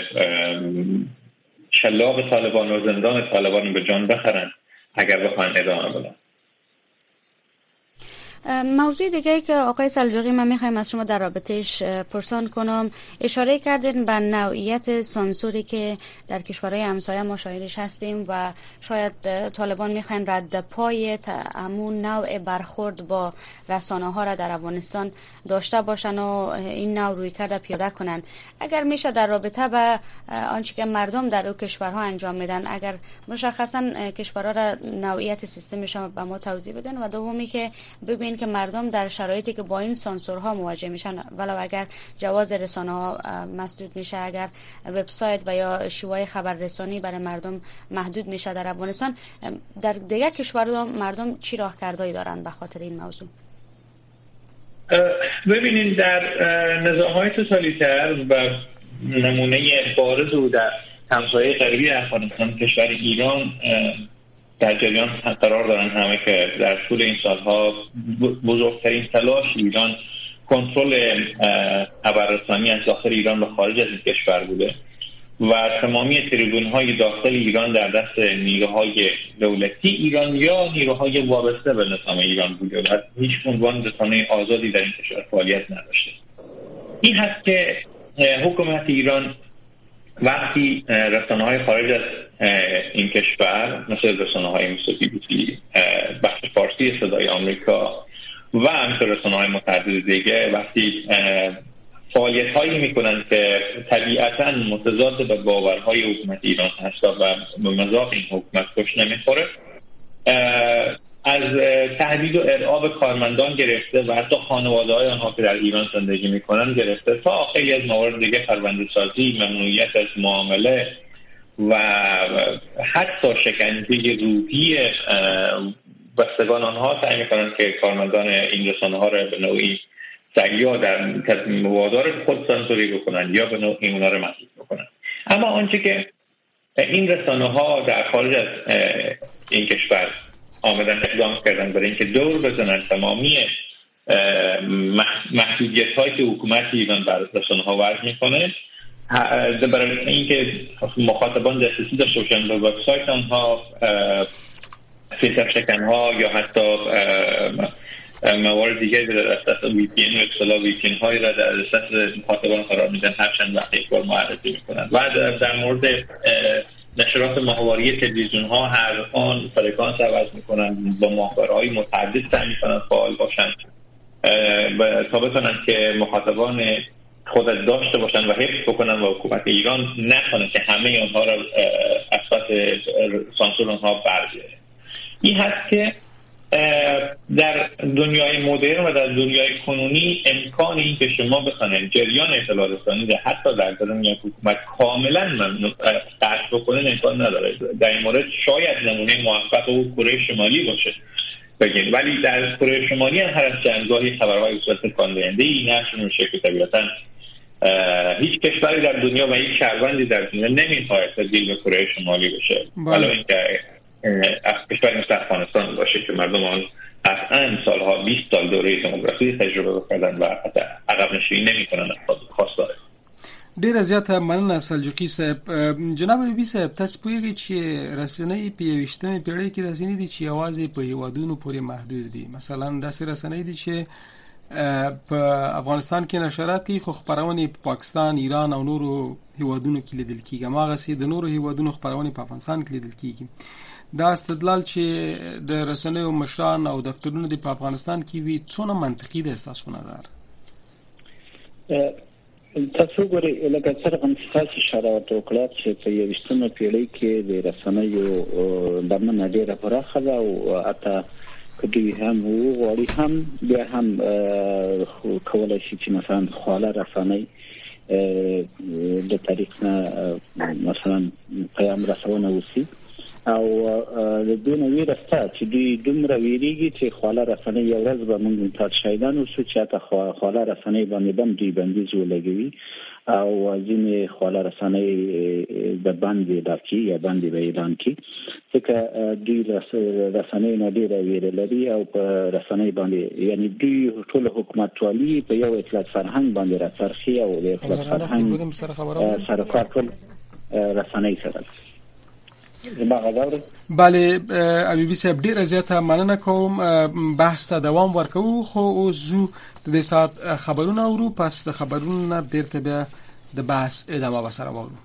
شلاق طالبان و زندان طالبان به جان بخرن اگر بخواهن ادامه بدن. موضوع دیگه که آقای سلجوقی من میخوایم از شما در رابطهش پرسان کنم، اشاره کردین به نوعیت سانسوری که در کشورهای همسایه ما شاهدش هستیم و شاید طالبان میخواین رد پای همون نوع برخورد با رسانه ها را در افغانستان داشته باشن و این نوع روی کرده پیاده کنن. اگر میشه در رابطه با آنچه که مردم در اون کشورها انجام میدن، اگر مشخصا کشورها را نوعیت سیستمش به ما توضیح بدن و دومی که بگوین که مردم در شرایطی که با این سانسورها مواجه میشن ولو اگر جواز رسانه ها مسدود میشه، اگر وبسایت و یا شیوه خبررسانی برای مردم محدود میشه در افغانستان، در دیگر کشورها مردم چی راهکردهایی دارن به خاطر این موضوع؟ ببینید در نظام‌های توتالیتر و نمونه بارز او در همسایه غربی افغانستان کشور ایران در جریان قرار دارن، همه که در طول این سالها بزرگترین تلاش ایران کنترل خبررسانی از داخل ایران به خارج از این کشور بوده و تمامی تریبون‌های داخل ایران در دست نیروهای دولتی ایران یا نیروهای وابسته به نظام ایران بوده و هیچ عنوان رسانه آزادی در این کشور فعالیت نداشته. این هست که حکومت ایران وقتی رسانه‌های خارج از این کشور مثل رسانه‌های مثل بی بی سی، بخش فارسی صدای آمریکا و همچنین رسانه‌های متعدد دیگه وقتی فعالیت‌هایی می‌کنند که طبیعتاً متضاد به باورهای حکومت ایران هست و به مذاق این حکومت خوش نمی‌خوره، از تهدید و ارعاب کارمندان گرفته و حتی خانواده‌های آنها که در ایران زندگی می‌کنند گرفته تا خیلی از موارد دیگه پرونده‌سازی، ممنوعیت از معامله و حتی شکنجه روحی بستگان آنها سعی می‌کنند که کارمندان این رسانه‌ها را به نوعی یا در وادار خود سانسوری بکنن یا به نوعی اونا رو محدود بکنن. اما آنچه که این رسانه ها در خارج از این کشور آمدن اقدام کردن برای اینکه دور بزنن تمامی محدودیت هایی که حکومت ایران بر رسانه ها وضع میکنه، برای اینکه مخاطبان دسترسی داشته باشن به وبسایت آنها، فیلتر شکن ها یا حتی موارد دیگری در اساس وی پی ان و اصطلاح وی پی ان هایی را در اساس مخاطبان قرار میدن، هر چند وقت یک بار معرفی میکنن. و در مورد نشرات ماهواره تلویزیون ها هر آن فرکانس عوض میکنن، با ماهواره‌های متعدد سعی میکنن فعال باشن تا بتونن که مخاطبان خود داشته باشن و حفظ بکنن و حکومت ایران نکنه که همه آنها را از پس سانسور آنها بر بیاره. این هست که در دنیای مدرن و در دنیای کنونی امکان این که شما بخواید جریان اطلاع رسانی در حتی در درون یک حکومت کاملا ممنوع قطع بکنه امکان نداره. در این مورد شاید نمونه موفق او کره شمالی باشه بگیم، ولی در کره شمالی هم هر از چند گاهی خبرهای صورت کاندهنده ای نشر میشه که طبیعتاً هیچ کشوری در دنیا و هیچ شهروندی در دنیا نمیخواد تبدیل به کره شمالی بشه، ولی اینکه کشوری مثل افغانستان باشه که مردم آن قطعاً سالها بیست سال دوره دموکراسی تجربه کردن و عقب نشینی نمیکنن. خاص داره ډیر زیات مننه سلجوقي صاحب. جناب بي صاحب، تاسو پوهیږئ چې رسنۍ په یویشتمې پیړۍ کې رسنۍ دي چې یوازې په هیوادونو پورې محدود دي. مثلا داسې رسنۍ دي چې په افغانستان کې نشرات کوي خو خبرونه په پاکستان، ایران او نورو هیوادونو کې لیدل کیږي، هغه سي د نورو هیوادونو خبرونه په افغانستان کې لیدل کیږي. دا استدلال چې د رسنیو مشران او دفترونو د په افغانستان کې وي څونه منطقي ده تاسو نه دار؟ تاسو ګورئ لکه څنګه تاسو اشاره وکړه چې په یویشتمه پیړۍ کې د رسنیو دمنه ډیره پراخه ده او اته کدی هم وغواړي هم بیا هم کولای شي چې مثلا خواله رسنۍ د تاریخ نه مثلا پیام رسونه وسی او د دې نوې راسته چې دوی دومره ویریږي چې خواله رسنۍ یو ورځ به موږ ته شایدان وسو چې تا خواله رسنۍ باندې بم دوی بندیز ولګوي او ځینې خواله رسنۍ د باندې دافي یا باندې به اعلان کی ځکه دوی رسنۍ نه ډیره ویره لري او په رسنۍ باندې یعنی دوی ټول حکومتوالي په یو اطلاع فرهنګ باندې راڅرخي او د اطلاع فرهنګ سره کار کوي رسنۍ سره. بله حبیبي صاحب، ډیر زیاته مننه کوم. بحث ته دوام ورکوو خو اوس زو د دې ساعت خبرونه اورو، پس د خبرونو نه بیرته بیا د بحث ادامه به سره واورو.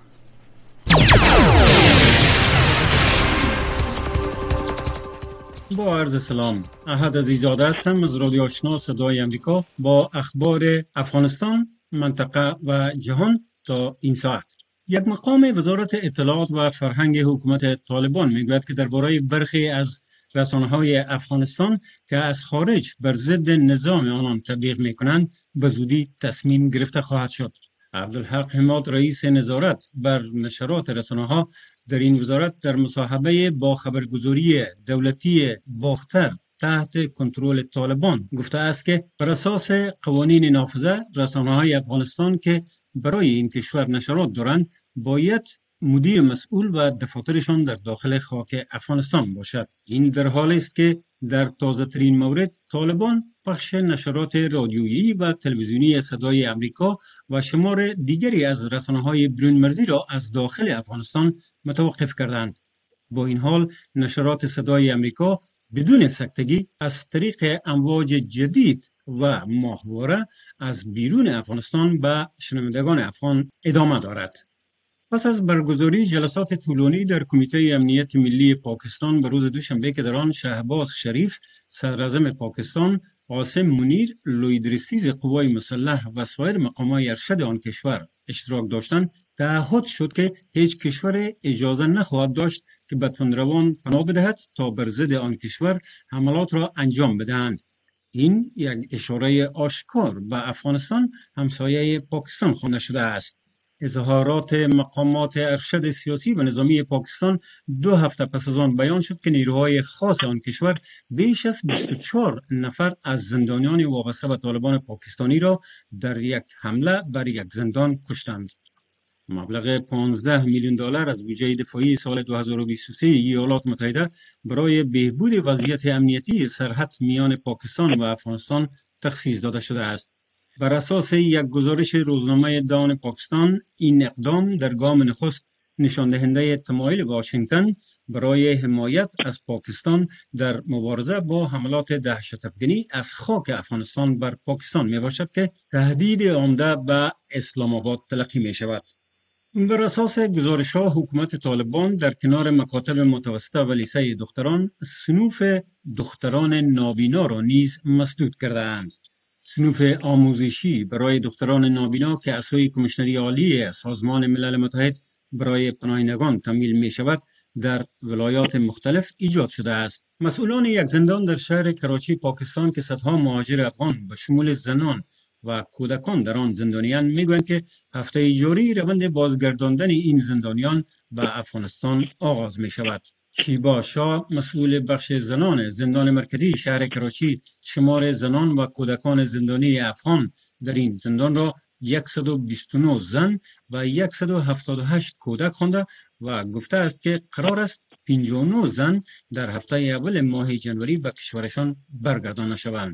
با عرض سلام، احد عزیزاده هستم از رادیو آشنا صدای امریکا با اخبار افغانستان، منطقه و جهان تا این ساعت. یک مقام وزارت اطلاعات و فرهنگ حکومت طالبان میگوید که درباره برخی از رسانه‌های افغانستان که از خارج بر ضد نظام آنان تبلیغ میکنند به زودی تصمیم گرفته خواهد شد. عبدالحق حماد رئیس نظارت بر نشرات رسانه‌ها در این وزارت در مصاحبه با خبرگزاری دولتی باختر تحت کنترل طالبان گفته است که بر اساس قوانین نافذه رسانه‌های افغانستان که برای این کشور نشرات دارند باید مدیر مسئول و دفاترشان در داخل خاک افغانستان باشد. این در حالی است که در تازه ترین مورد طالبان بخش نشرات رادیویی و تلویزیونی صدای امریکا و شمار دیگری از رسانه‌های برون مرزی را از داخل افغانستان متوقف کردند. با این حال نشرات صدای امریکا بدون سکتگی از طریق امواج جدید و ماهواره از بیرون افغانستان به شنوندگان افغان ادامه دارد. پس از برگزاری جلسات طولانی در کمیته امنیت ملی پاکستان به روز دوشنبه که در آن شهباز شریف صدراعظم پاکستان، قاسم منیر لویدرسیز قوای مسلح و سایر مقامات ارشد آن کشور اشتراک داشتند، تعهد شد که هیچ کشور اجازه نخواهد داشت که به تندروان پناه بدهد تا بر ضد آن کشور حملات را انجام بدهند. این یک اشاره آشکار به افغانستان همسایه پاکستان خوانده شده است. اظهارات مقامات ارشد سیاسی و نظامی پاکستان دو هفته پس از آن بیان شد که نیروهای خاص آن کشور بیش از بیست و چهار نفر از زندانیان وابسته به طالبان پاکستانی را در یک حمله بر یک زندان کشتند. مبلغ پانزده میلیون دلار از بودجه دفاعی سال دو هزار و بیست و سه ایالات متحده برای بهبود وضعیت امنیتی سرحد میان پاکستان و افغانستان تخصیص داده شده است. بر اساس یک گزارش روزنامه دان پاکستان، این اقدام در گام نخست نشان دهنده تمایل واشنگتن برای حمایت از پاکستان در مبارزه با حملات دهشت‌افکنی از خاک افغانستان بر پاکستان می باشد که تهدید عمده به اسلام آباد تلقی می شود. بر اساس گزارش‌ها، حکومت طالبان در کنار مکاتب متوسطه و لیسه دختران صنوف دختران نابینا را نیز مسدود کرده‌اند. صنوف آموزشی برای دختران نابینا که از سوی کمیشنری عالی سازمان ملل متحد برای پناهندگان تمویل می شود در ولایات مختلف ایجاد شده است. مسئولان یک زندان در شهر کراچی پاکستان که صدها مهاجر افغان به شمول زنان و کودکان در آن زندانیان میگویند که هفته جاری روند بازگرداندن این زندانیان به افغانستان آغاز می شود. شیبا شاه، مسئول بخش زنان زندان مرکزی شهر کراچی، شمار زنان و کودکان زندانی افغان در این زندان را صد و بیست و نه زن و صد و هفتاد و هشت کودک خوانده و گفته است که قرار است پنجاه و نه زن در هفته اول ماه جنوری به کشورشان برگردانده شوند.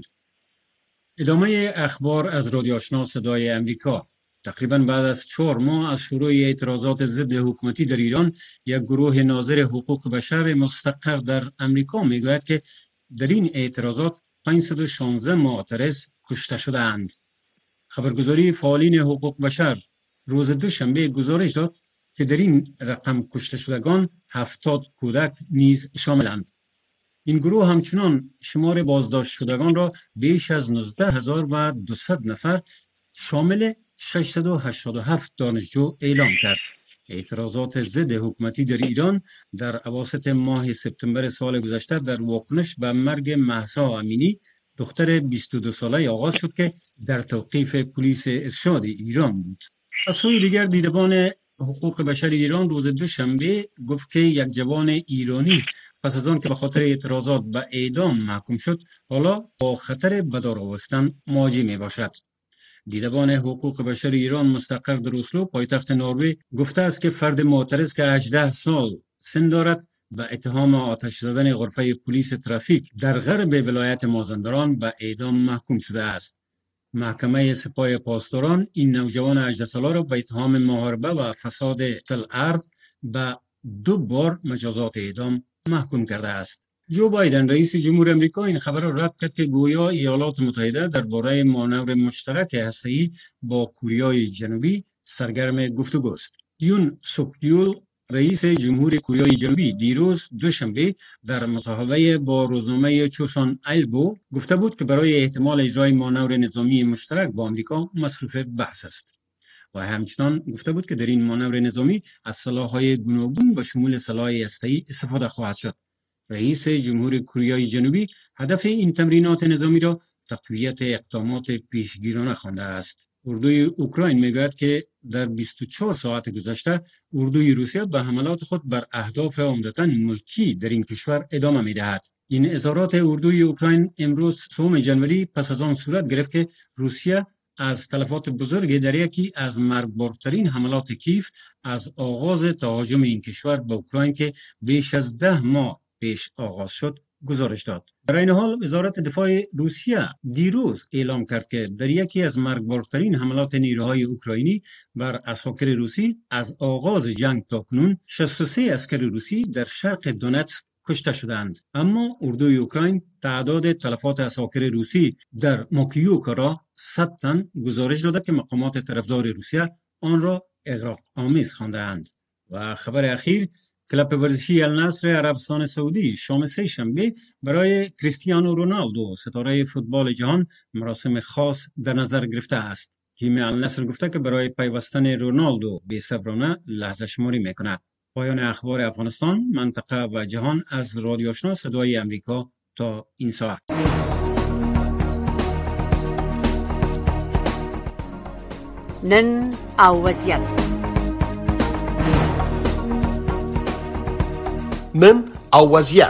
ادامه اخبار از رادیو آشنا صدای امریکا. تقریبا بعد از چهار ماه از شروع اعتراضات ضد حکومتی در ایران، یک گروه ناظر حقوق بشر مستقر در امریکا میگوید که در این اعتراضات پانصد و شانزده معترض کشته شده‌اند. خبرگزاری فعالین حقوق بشر روز دوشنبه گزارش داد که در این رقم کشته شدگان هفتاد کودک نیز شاملند. این گروه همچنان شمار بازداشت شدگان را بیش از نوزده هزار و دویست نفر شامل ششصد و هشتاد و هفت دانشجو اعلام کرد. اعتراضات ضد حکومتی در ایران در اواسط ماه سپتامبر سال گذشته در واکنش به مرگ مهسا امینی، دختر بیست و دو ساله آغاز شد که در توقیف پلیس ارشاد ایران بود. از سوی دیگر، دیدبان حقوق بشر ایران روز دوشنبه گفت که یک جوان ایرانی پس از آن که به خاطر اعتراضات به اعدام محکوم شد، حالا با خطر به دار آویختن مواجه می باشد. دیدبان حقوق بشر ایران مستقر در اسلو، پایتخت نروژ، گفته است که فرد معترض که هجده سال سن دارد به اتهام آتش زدن غرفه پلیس ترافیک در غرب ولایت مازندران به اعدام محکوم شده است. محکمه سپاه پاسداران این نوجوان هجده ساله را به اتهام محاربه و فساد فی الارض به دو بار مجازات اعدام محکوم کرده است. جو بایدن رئیس جمهور امریکا این خبر را رد کرد که گویا ایالات متحده درباره مانور مشترک هسته‌ای با کره جنوبی سرگرم گفتگوست. یون سوک یول، رئیس جمهور کره جنوبی، دیروز دوشنبه در مصاحبه با روزنامه چوسان ایلبو گفته بود که برای احتمال اجرای مانور نظامی مشترک با آمریکا مصروف بحث است. و همچنان گفته بود که در این مانور نظامی از سلاح‌های گوناگون و شمول سلاح هسته‌ای استفاده خواهد شد. رئیس جمهور کره جنوبی هدف این تمرینات نظامی را تقویت اقدامات پیشگیرانه خوانده است. اردوی اوکراین میگوید که در بیست و چهار ساعت گذشته اردوی روسیه به حملات خود بر اهداف عمدتاً ملکی در این کشور ادامه می‌دهد. این اظهارات اردوی اوکراین امروز سوم جنوری پس از آن صورت گرفت که روسیه از تلفات بزرگ در یکی از مرگبارترین حملات کیف از آغاز تهاجم این کشور به اوکراین که بیش از ده ماه پیش آغاز شد گزارش داد. در این حال وزارت دفاع روسیه دیروز اعلام کرد که در یکی از مرگبارترین حملات نیروهای اوکراینی بر عساکر روسی از آغاز جنگ تاکنون شصت و سه عسکر روسی در شرق دونتسک کشته شدند. اما اردوی اوکراین تعداد تلفات عساکر روسی در موکیوک را صد تن گزارش داده که مقامات طرفدار روسیه آن را اغراق آمیز خوانده‌اند. و خبر اخیر، کلاب ورزشی النصر عربستان سعودی شام سه شنبه برای کریستیانو رونالدو ستاره فوتبال جهان مراسم خاص در نظر گرفته است. تیم النصر گفته که برای پیوستن رونالدو بی‌صبرانه لحظه شماری میکند. پایان اخبار افغانستان، منطقه و جهان از رادیو آشنا صدای امریکا تا این ساعت. نن او وضعیت نن او وضعیت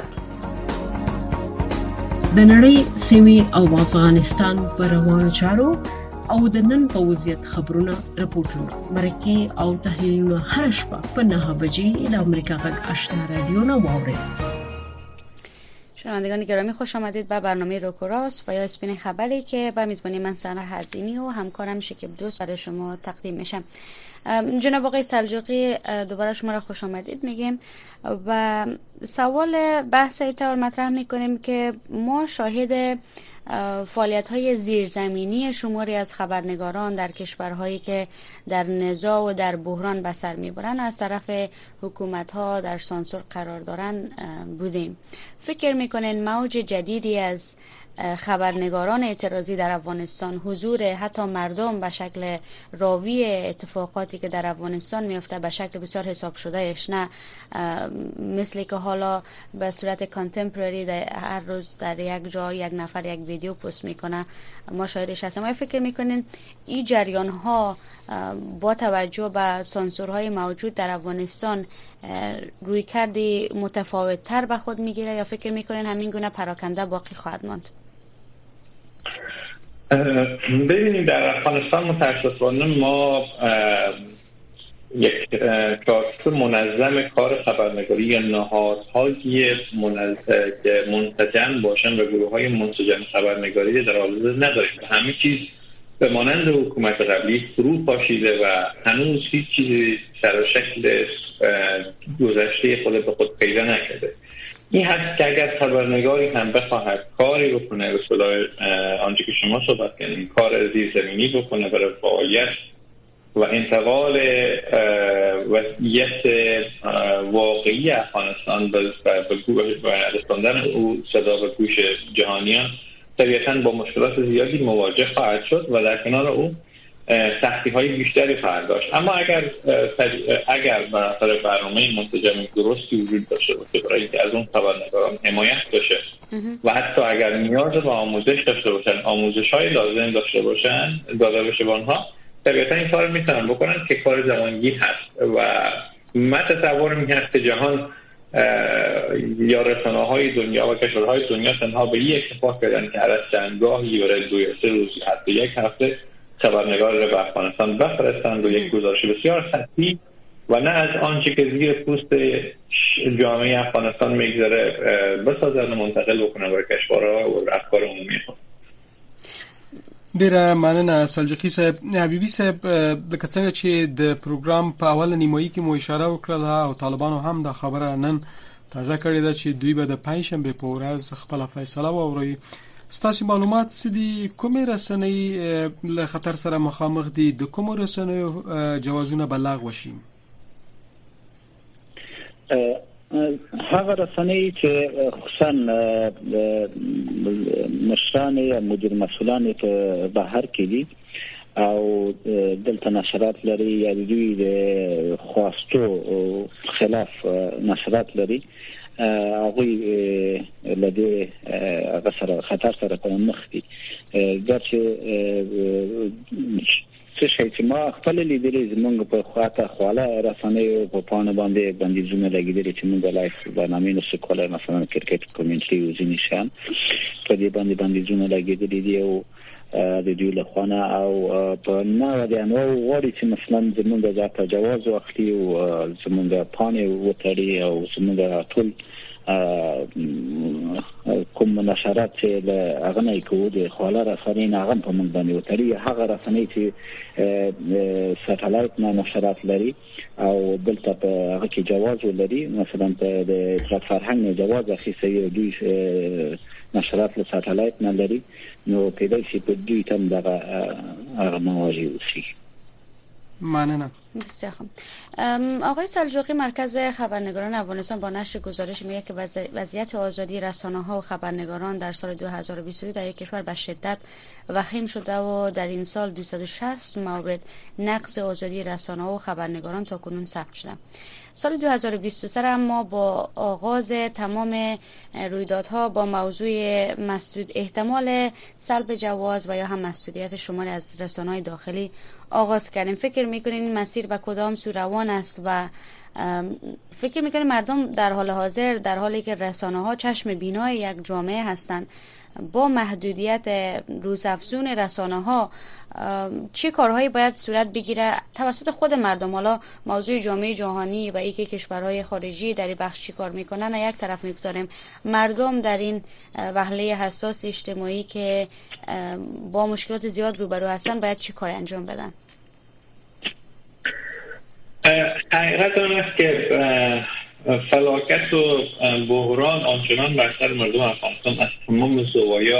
د نړۍ سیمې او افغانستان پر روانو چارو او د نن په وضعیت خبرونه راپورټونه مرکه او تحلیلونه هر شپه په نه بجې د امریکا غږ آشنا رادیو نه واورئ. شنوندگان گرامی خوش آمدید به برنامه روک و راست و یا اسپین خبری که با میزبانی من سنا حزیمی و همکارم شکیب دوست برای شما تقدیم میشم. جناب آقای سلجوقی دوباره شما را خوش آمدید میگیم و سوال بحث ایتار مطرح میکنیم که ما شاهد فعالیت‌های زیرزمینی شماری از خبرنگاران در کشورهایی که در نزاع و در بحران به سر میبرند از طرف حکومت‌ها در سانسور قرار دارند بودیم. فکر میکنین موج جدیدی از خبرنگاران اعتراضی در افغانستان، حضور حتی مردم به شکل راوی اتفاقاتی که در افغانستان میفته به شکل بسیار حساب شدهش، نه مثل که حالا به صورت کانتمپرری هر روز در یک جا یک نفر یک ویدیو پست میکنه ما شاهدش هستیم. آیا فکر میکنین این جریان ها با توجه به سانسورهای موجود در افغانستان روی کردی متفاوت تر به خود میگیره یا فکر میکنین همین گونه پراکنده باقی خواهد ماند؟ ببینید در افغانستان متاسفانه ما یک چارچوب منظم کار خبرنگاری یا نهادهای منسجم باشن و گروه های منسجم خبرنگاری در حال نداریم. همه چیز به مانند حکومت قبلی فرو پاشیده و هنوز هیچ چیزی سر و شکل گذشته خود به خود پیدا نکرده. این هست که اگر خبرنگاری هم بخواهد کاری بکنه، به اصطلاح آنچه که شما صحبت کردین، کار زیرزمینی بکنه برای فعالیت و انتقال وضعیت واقعی افغانستان به رساندن او صدا به گوش جهانیان، طبیعتاً با مشکلات زیادی مواجه خواهد شد و در کنار او سختی های بیشتری خواهد داشت. اما اگر اگر برای برنامه منسجم درستی وجود داشته باشه برای اینکه از اون خبرنگاران حمایت بشه و حتی اگر نیاز به آموزش داشته باشن، آموزش های لازم داشته باشن داده بشه به آنها، طبیعتاً این کار میتونن بکنن که کار زمانی هست و من تصورم این هست که جهان یا رسانه های دنیا و کشورهای دنیا تنها به یک اتفاق کردن که هر از چندگاهی برای دو یا سه روز حتی یک هفته خبرنگار را به افغانستان بفرستند و یک گزارش بسیار سطحی و نه از آنچه که زیر پوست جامعه افغانستان میگذره بسازن و منتقل بکنن برای کشورها و افکار عمومی خود. ډیره مننه سلجوقي صاحب. حبیبي صاحب د کڅنګه چې د پروګرام په اول نیمایي کې مو اشاره وکړه او طالبانو هم د خبره نن تازه کړې ده چې دوی به د پنځشنبه په ورځ خپل فیصله ووري. ستاسو معلومات څه دي؟ کومې رسنۍ له خطر سره مخامخ دي؟ د کومو رسنیو جوازونه بلغ وشي؟ هغه رسنۍ چې خصوصا مشران یا مدیر مسئولان په بهر کې دي او دلته نشرات لري یا دوی د خواستو خلاف نشرات لري، هغه لدی هغه سره خطر سره په مخ دي. ګرچې څه شي چې ما خپل لیدلې زمونږ په خواته خواله رسنۍ په پانه باندې بندیزونه لګیدل چې موږ لایف برنامه نو سکوله مثلا کرکټ کومنټري او ځینې شان په دې باندې بندیزونه لګیدل دي او د دوی له خونه او په نوو د نوو غوړي چې مثلا زمونږ د تجاوز واخلي او زمونږ پانه وتړي او زمونږ ټول کوم نشرات چې له هغه نه کوو د خواله رسنۍ نه هم په موږ باندې وتړي، هغه رسنۍ چې ساتلایت نه نشرات لري او دلته په هغه کې جواز لري، مثلا د اطلاعات فرهنګ جواز اخیسته دوی نشرات له ساتلایت نه لري، نو پیدا شي په دوی تم دغه هغه مواجه وشي. ممنونم. بسیار خوب. آقای سلجوقی، مرکز خبرنگاران افغانستان با نشر گزارش میگه که وضعیت آزادی رسانه‌ها و خبرنگاران در سال دو هزار و بیست و دو در یک کشور به شدت وخیم شده و در این سال دویست و شصت مورد نقض آزادی رسانه‌ها و خبرنگاران تاکنون ثبت شده. سال دو هزار و بیست و سه اما با آغاز تمام رویدادها با موضوع مسدود احتمال سلب جواز و یا هم مسئولیت شماری از رسانه‌های داخلی آغاز کردیم. فکر می‌کنین این مسیر به کدام سو روان است و فکر می‌کنین مردم در حال حاضر در حالی که رسانه‌ها چشم بینای یک جامعه هستند با محدودیت روزافزون رسانه‌ها چه کارهایی باید صورت بگیره توسط خود مردم؟ حالا موضوع جامعه جهانی و اینکه کشورهای خارجی در این بخش چی کار میکنن یک طرف میگذاریم، مردم در این وهله حساس اجتماعی که با مشکلات زیاد روبرو هستن باید چی کار انجام بدن؟ حقیقت آن است که فلاکت و بحران آنچنان بر سر مردم افغانستان از تمام زوایا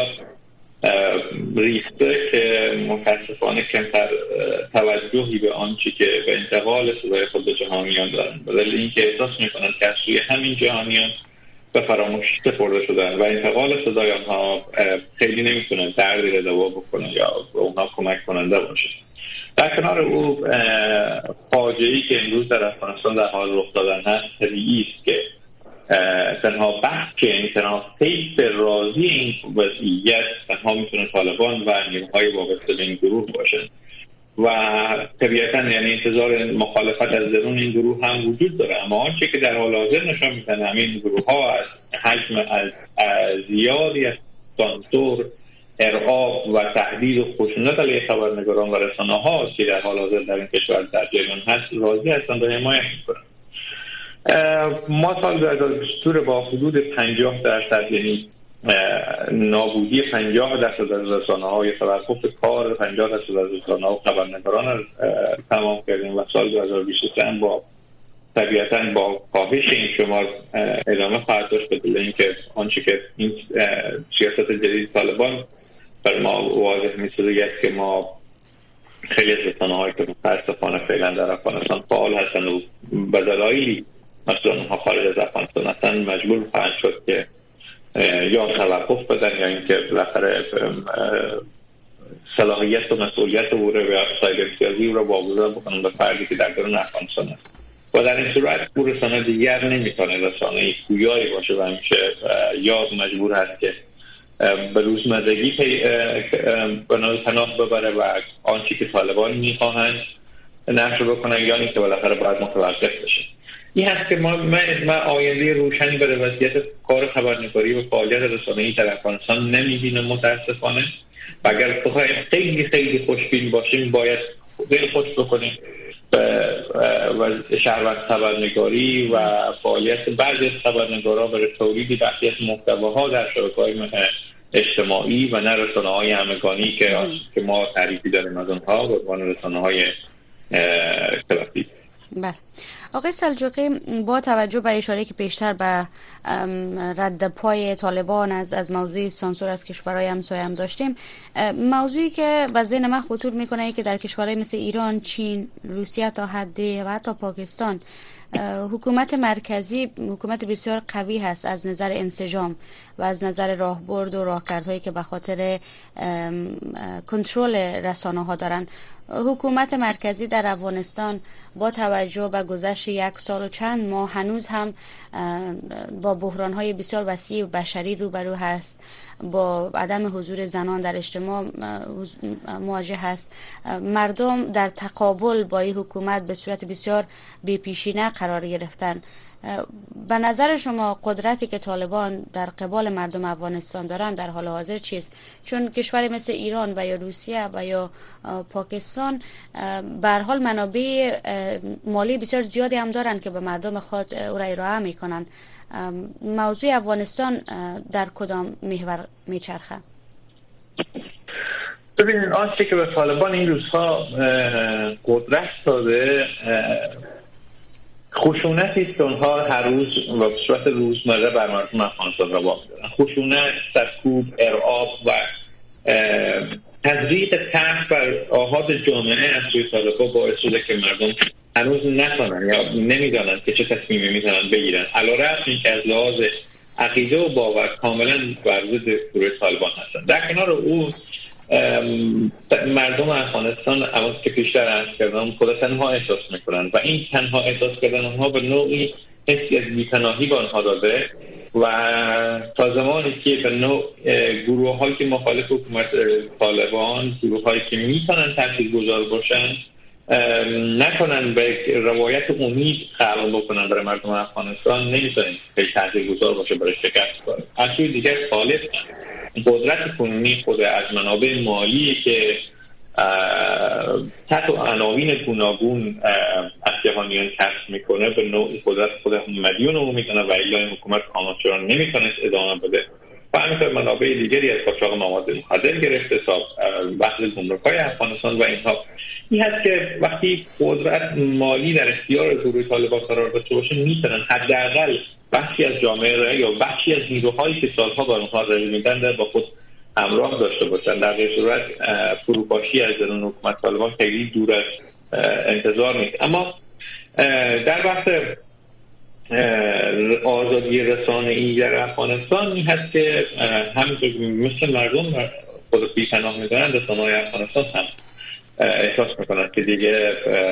ریخته که متاسفانه کمتر توجهی به آنچه که به انتقال صدای خود به جهانیان دارن، بدل اینکه احساس میکنند که از سوی همین جهانیان به فراموشی سپرده شدن و انتقال صدای آنها خیلی نمیتونن دردی را دوا بکنن یا به اونها کمک کننده باشه. در کنار او فاجعه‌ای که امروز در افغانستان در حال رخ دادن هست طبیعی است که تنها بحث که یعنی تنها طیف راضی این وضعیت تنها میتونه طالبان و نیروهای وابسته به این گروه باشه و طبیعتا یعنی انتظار مخالفت از درون این گروه هم وجود داره، اما آنچه که در حال حاضر نشان میدن همین گروه ها از حجم از, از زیادی از سانسور، ارعاب و تهدید و خشونت علیه خبرنگاران و رسانه ها که در حال حاضر در این کشور در جریان هست راضی هستند و حمایت میکنند. ما سال دو هزار و بیست با حدود پنجاه درصد یعنی نابودی پنجاه درصد از رسانه ها یا توقف کار پنجاه درصد از رسانه ها و خبرنگاران تمام کردیم و سال دو هزار و بیست و سه با طبیعتاً با کاهش این شمار ادامه خواهد داشت، به دلیل اینکه آنچه که این سیاست جدید طالبان بر ما واضح می‌سازد است که ما خیلی از رسانه‌هایی که متأسفانه فعلا در افغانستان فعال هستند و به دلایلی مثلا اونها خارج از افغانستان هستند مجبور خواهند شد که یا توقف بدن یا اینکه بالاخره صلاحیت و مسئولیت او را یا سایر امتیازی را واگذار بکنند به فردی که در درون افغانستان است و در این صورت او رسانه دیگر نمیتونه رسانه پویایی باشه و همیشه یا مجبور هست که به روزمرگی به نوع پناه ببره و آنچه که طالبان میخواهند نشر بکنن یا اینکه بالاخره باید متوقف بشه. این هست که ما ما آینده روشنی برای وضعیت کار خبرنگاری و فعالیت رسانه‌ای در افغانستان نمیبینیم متاسفانه و اگر بخوایم خیلی خیلی خوشبین باشیم باید خیلی خوش بکنیم و شهروند خبرنگاری و فعالیت بعضی از خبرنگاران برای تولید بخشی از محتواها در شبکه‌های اجتماعی و نه رسانه‌های همگانی که که ما تعریفی داریم از اونها به عنوان رسانه‌های کلاسیک. بله آقای سلجوقی، با توجه به اشاره که پیشتر به رد پای طالبان از از موضوع سانسور از کشورهای همسایه هم داشتیم، موضوعی که به ذهن من خطور میکنه ای که در کشورهای مثل ایران، چین، روسیه تا حدی و حتی پاکستان حکومت مرکزی حکومت بسیار قوی هست از نظر انسجام و از نظر راهبرد و راهکردهایی که به خاطر کنترل رسانه ها دارن. حکومت مرکزی در افغانستان با توجه به گذشت یک سال و چند ماه هنوز هم با بحران‌های بسیار وسیع و بشری روبرو هست، با عدم حضور زنان در اجتماع مواجه هست. مردم در تقابل با این حکومت به صورت بسیار بی‌پیشینه قرار گرفتن. به نظر شما قدرتی که طالبان در قبال مردم افغانستان دارن در حال حاضر چیست؟ چون کشوری مثل ایران و یا روسیه و یا پاکستان به هر حال منابع مالی بسیار زیادی هم دارن که به مردم خود او را ارائه میکنن. موضوع افغانستان در کدام محور میچرخه؟ ببینید آنچه که به طالبان این روزها قدرت داده خشونتی است که اونها هر روز و به صورت روزمره بر مردم افغانستان روا می‌دارن. خشونت، سرکوب، ارعاب و تزریق ترس بر آحاد جامعه از سوی طالبان باعث شده که مردم هنوز نتونن یا نمیدانند که چه تصمیمی میتونن بگیرن، علیرغم اینکه از لحاظ عقیده و باور کاملا بر ضد گروه طالبان هستن. در کنار او مردم افغانستان اواز که پیشتر عرض کردم خود تنها احساس میکنن و این تنها احساس کردن اونها به نوعی حسی از بی‌پناهی به آنها داده و تا زمانی که به نوع گروه هایی که مخالف حکومت طالبان، گروه هایی که میتونن تاثیرگذار باشن نکنن به روایت امید خلق بکنن برای مردم افغانستان، نمیتونن خیلی تاثیرگذار باشه برای شکست کنن. از سوی دیگر خالص قدرت کنونی خود از منابع مالی که تحت عناوین گوناگون از جهانیان کسب میکنه به نوعی قدرت خود مدیون رو میکنه و الا این حکومت کامانچران نمیتونست ادامه بده و همینطور منابع دیگری از قاچاق مواد مخدر گرفته تا بحث گمرک‌های افغانستان و اینها. این هست که وقتی قدرت مالی در اختیار گروه طالبان قرار داشته باشه میتونن حداقل بخشی از جامعه یا بخشی از نیروهایی که سالها بر اونها رژیم میدن در با خود همراه داشته باشن. در غیر صورت فروپاشی از درون حکومت طالبان خیلی دور از انتظار نیست. اما در بحث آزادی رسانه‌ای در افغانستان این هست که همینطور مثل مردم خود بی‌پناه می‌دارن، رسانه‌های افغانستان هم احساس میکنن که دیگه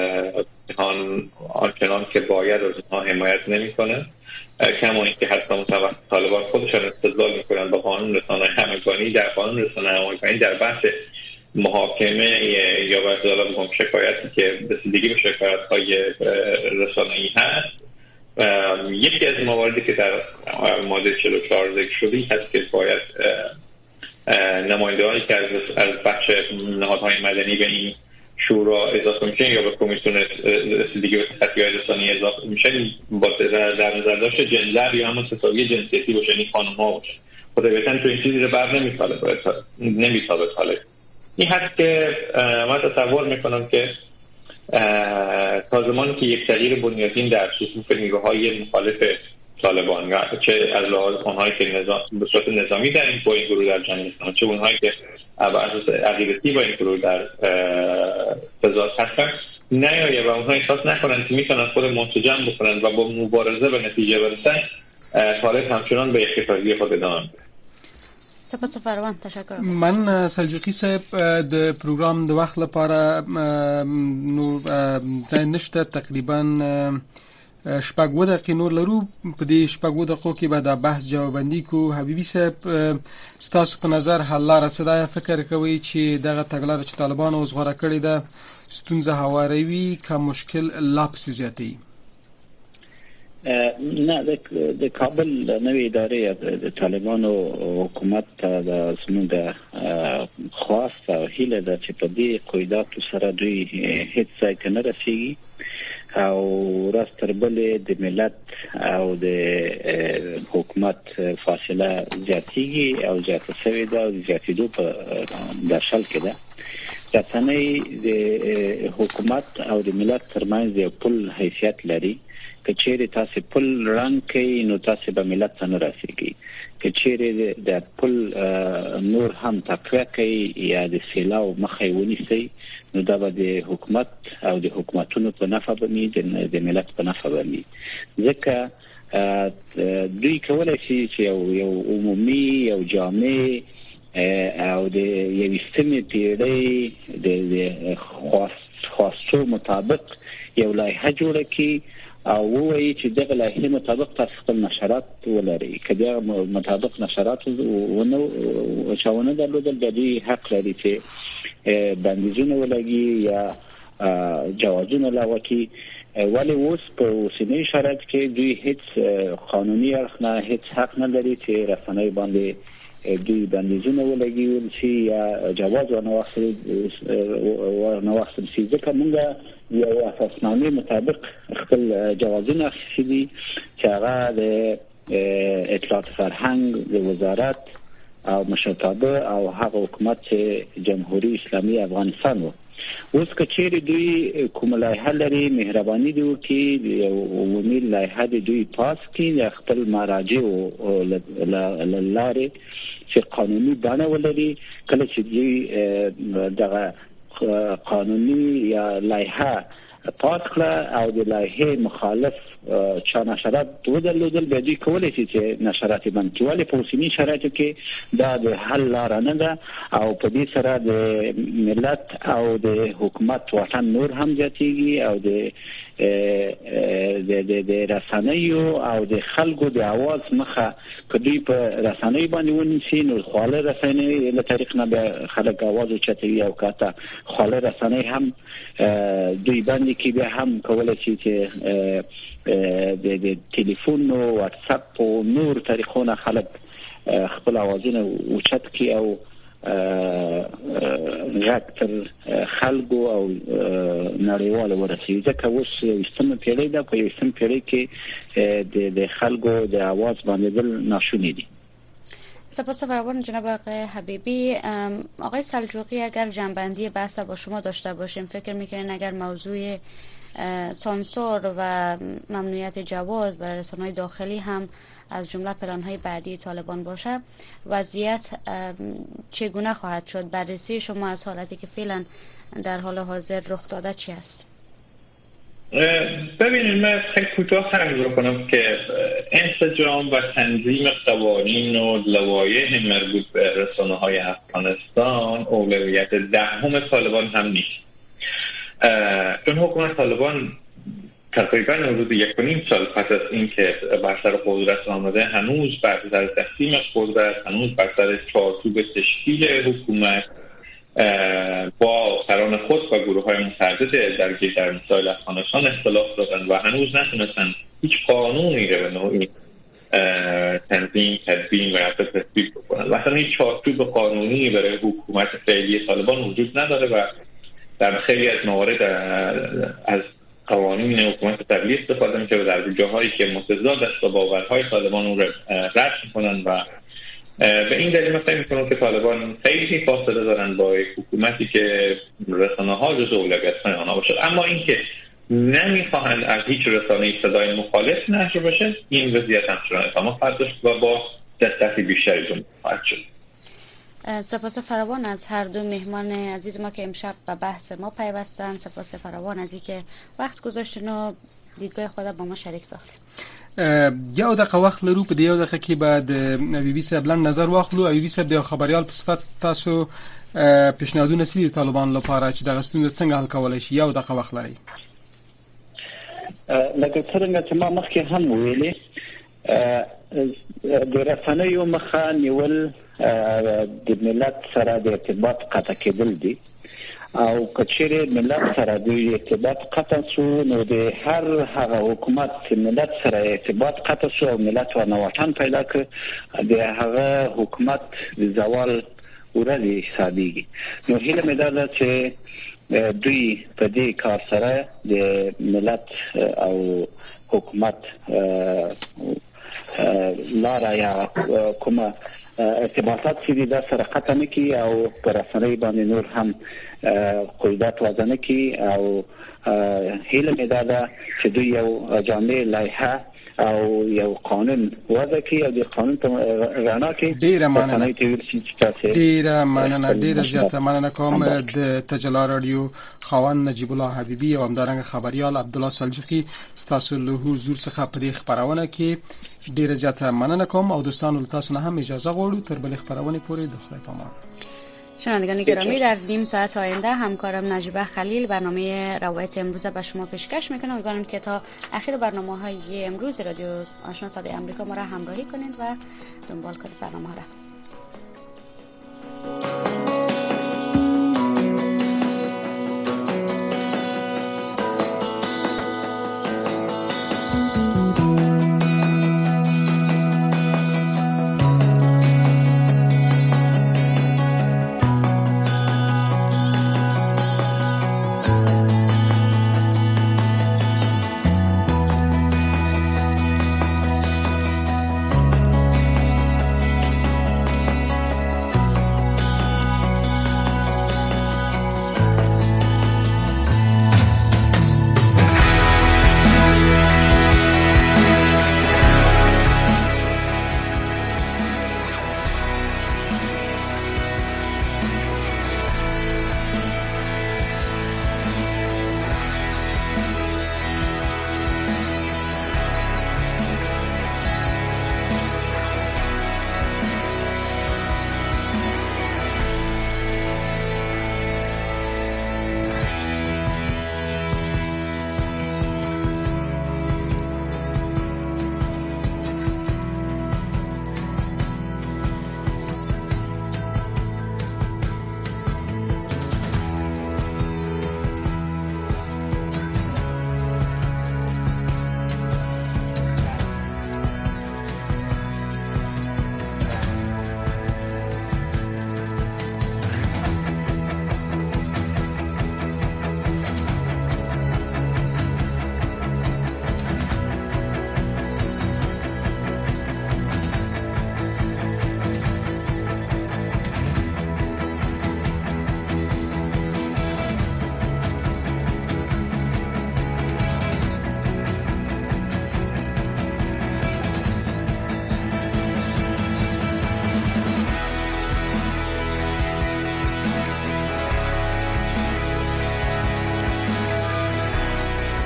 آنچنان که باید از اونها حمایت نمیکنه، کما اینکه حتی متوسط طالبان خودشان استدلال میکنن با قانون رسانه‌های همگانی. در قانون رسانه‌های همگانی در بحث محاکمه یا به اصطلاح بگم شکایتی که رسیدگی به شکایت‌های رسانه‌ای هست، یکی از مواردی که در ماده چهل و چهار ذکر شده هست که باید نماینده‌هایی که از از بخش نهادهای مدنی به این شورا اضافه میشن یا به کمیسیون رسیدگی به تخطی‌های رسانه‌ای اضافه میشن با در نظر داشت جنس‌در یا همون تساوی جنسیتی باشه، این خانم‌ها باشه. خداییتاً تو این چیزی رو بر نمی‌تابه نمی‌تابه حاله. این هست که من تصور میکنم که تا زمانی که یک تغییر بنیادین در صفوف نیروهای مخالف طالبان، چه از لحاظ اونهایی که نظام به صورت نظامی در این با این گروه در جنگ هستند، چه اونهایی که بر اساس عقیدتی با این گروه در تضاد هستند، نیایه و اونها احساس نکنند که میتونن خود منسجم بکنن و با مبارزه به نتیجه برسن، طالب همچنان به اختفایی خود ادامه میده. سپاس فروان، تشکر. من سلجوقي صاحب د پروګرام د وخت لپاره نو ځای نشته، تقریبا شپږ دقیقې نور لرو. په دې شپږ دقیقو کې به دا بحث جوابندي کو. حبیبي صاحب، ستاسو په نظر حل لاره څه ده؟ فکر کوي چې دغه تګلاره چې طالبانو اوس غوره کړې ده ستونزه هواروي که مشکل لا پسې زیاتوي؟ نه، د کابل نوې ادارې د طالبانو حکومت د زموږ د خواست او هیله ده چې په دې قیوداتو سره دوی هیڅ ځای ته نه رسیږي او راست تر بلې د ملت او د حکومت فاصله زیاتیږي او زیاته شوې ده او زیاتېدو په درشل کې ده. رسنۍ د حکومت او د ملت ترمنځ یو پل حیثیت لري. که چیرې تاسو پل رنګ کوي نو تاسو به ملت ته نه رسیږي. که چیرې د پل نور هم تقویه کوي یا د سیلاو مخه ونیسي نو دا به د حکومت او د حکومتونو په نفع بني، د ملت په نفع بني. ځکه دوی کولای شي چې یو عمومي یو جامع او د یوې سیمې پیړۍ د خواستو مطابق یو لایحه جوړه کړي او وایي چې دغه لایحې مطابق تاسو خپل نشرات ولرئ. که دغه مطابق نشرات ونه چاونه درلودل د دې حق لري چې بندیزونه ولګي یا جوازونه لغوه کړي. ولی اوس په اوسنۍ شرایط کې دوی هیڅ قانوني اړخ نه هیڅ حق نه لري چې رسنۍ باندې دوی بندیزونه ولګي شي یا جواز ونه واخلي شي. ځکه موږ یو اساسنامه مطابق خپل جوازونه اخیستي چې هغه د اطلاعات فرهنګ د وزارت او مشرتابه او هغه حکومت چې جمهوریت اسلامي افغانستان و. اوس که چیرې دوی کوم لایحه لري مهرباني دی وکړي یو عمومي لایحه دی دوی پاس کړي خپل مراجع لارې چې قانوني بڼه ولري. کله چې دوی دغه قانوني یا لایحه پاس کړه او د لایحې مخالف چا نشرات ودرلودل به دوی کولی شي چې نشرات بند کړي. ولې په اوسني شرایطو کې دا د حل لاره نه ده او په دې سره د ملت او د حکومت واټن نور هم زیاتېږي او د د د رسنیو او د خلکو د اواز مخه که دوی په رسنیو باندې ونیسي نو خواله رسنۍ له طریق نه به خلک اواز اوچتوي او که خواله رسنۍ هم دوی باندې کې بیا هم کولی شي چې د د ټلیفون او واتس اپ او نور طریقونه خلک خپل اوازونه اوچت کی او غږ تر خلکو او نړیوال ورسوي. ځکه اوس یوستمه پیړۍ ده، په یوستمه پیړۍ کې د خلکو د اواز باندې ناشونی دي. سپاس فراوان جناب آقای حبیبی. آقای سلجوقی، اگر جنبندی بحث با شما داشته باشیم، فکر میکنین اگر موضوع سانسور و ممنوعیت جواز برای رسانه‌های داخلی هم از جمله پلان‌های بعدی طالبان باشه، وضعیت چگونه خواهد شد؟ بررسی شما از حالتی که فعلا در حال حاضر رخ داده چی است؟ ببینید، من خیلی کوتاه عرض بکنم که انسجام و تنظیم قوانین و لوایح مربوط به رسانه‌های افغانستان اولویت دهم طالبان هم نیست. چون حکومت طالبان تقریبا حدود یک و نیم سال پس از اینکه بر سر قدرت آمده، هنوز بر سر تقسیم قدرت، هنوز بر سر چارچوب تشکیل حکومت با سران خود و گروه های متعدد درگیر در مسائل افغانستان اختلاف دارن و هنوز نتونستن هیچ قانونی رو به نوعی تنظیم، تدوین و حتی تصویب بکنن. مثلا هیچ چارچوب قانونی برای حکومت فعلی طالبان وجود نداره و در خیلی از موارد از قوانین حکومت فعلی استفاده میشه و در جاهایی که متضاد است با باورهای طالبان رو رد میکنن و به این دلیل مثلا میکنم که طالبان خیلی فاصله دارن با حکومتی که رسانه ها جز اولویت‌های آنها باشه. اما اینکه نمیخواهند از هیچ رسانه‌ای صدای مخالف نشر بشه، این وضعیت همچنان ادامه خواهد داشت و با دقت بیشتری جمع خواهد شد. سپاس فراوان از هر دو مهمان عزیز ما که امشب به بحث ما پیوستن. سپاس فراوان از اینکه وقت گذاشتین و دیدگاه خود با ما شریک ساختین. یو دقیقه وخت لرو، په یو دقیقه کې بعد بي بي صاحب لن نظر واخلو. بي بي صاحب د خبريال په صفت تاسو پیشنهادونه سړي طالبان لپاره چې د غستون څنګه حل کولای شي، یو دقیقه وخت لري. لکه څنګه چې ما مخکې هم ویلي، د رسنیو مخه نیول د ملت سره د ارتباط قطع کېدل دي، او کچېره ملت سره د ارتباط قطع شو نو د هر هغه حکومت ملت سره ارتباط قطع شو او ملت ورنه وطن پیدا کړ، د هغه حکومت د زوال ورته حسابيږي. نو هیله مې ده چې دوی په دې کار سره د ملت او حکومت لاره یا کومه ارتباطات چې د سره قطع نه کی او پر رسنۍ باندې نور هم قیودات وضع نه کی. او هیله مې ده چې دوی یو جامع لایحه او یو قانون وضع کی او د قانون ته رڼا کې ډیره مننه ډیره مننه ډیره زیاته مننه کوم د تجلا رادیو خاوند نجیب الله حبیبی او همدارنګه خبريال عبدالله سلجوقي تاسو له حضور څخه پرې خبرونه کې ډیره زیاته مننه کوم او دوستانو تاسو نه هم اجازه غواړو تر بل خبرونه پورې د خدای پامان. شنوندگان گرامی، در نیم ساعت آینده همکارم نجیبه خلیل برنامه روایت امروز به شما پیشکش میکنه. امیدوارم که تا اخیر برنامه‌های امروز رادیو آشنا صدای آمریکا ما را همراهی کنید و دنبال کنید برنامه را.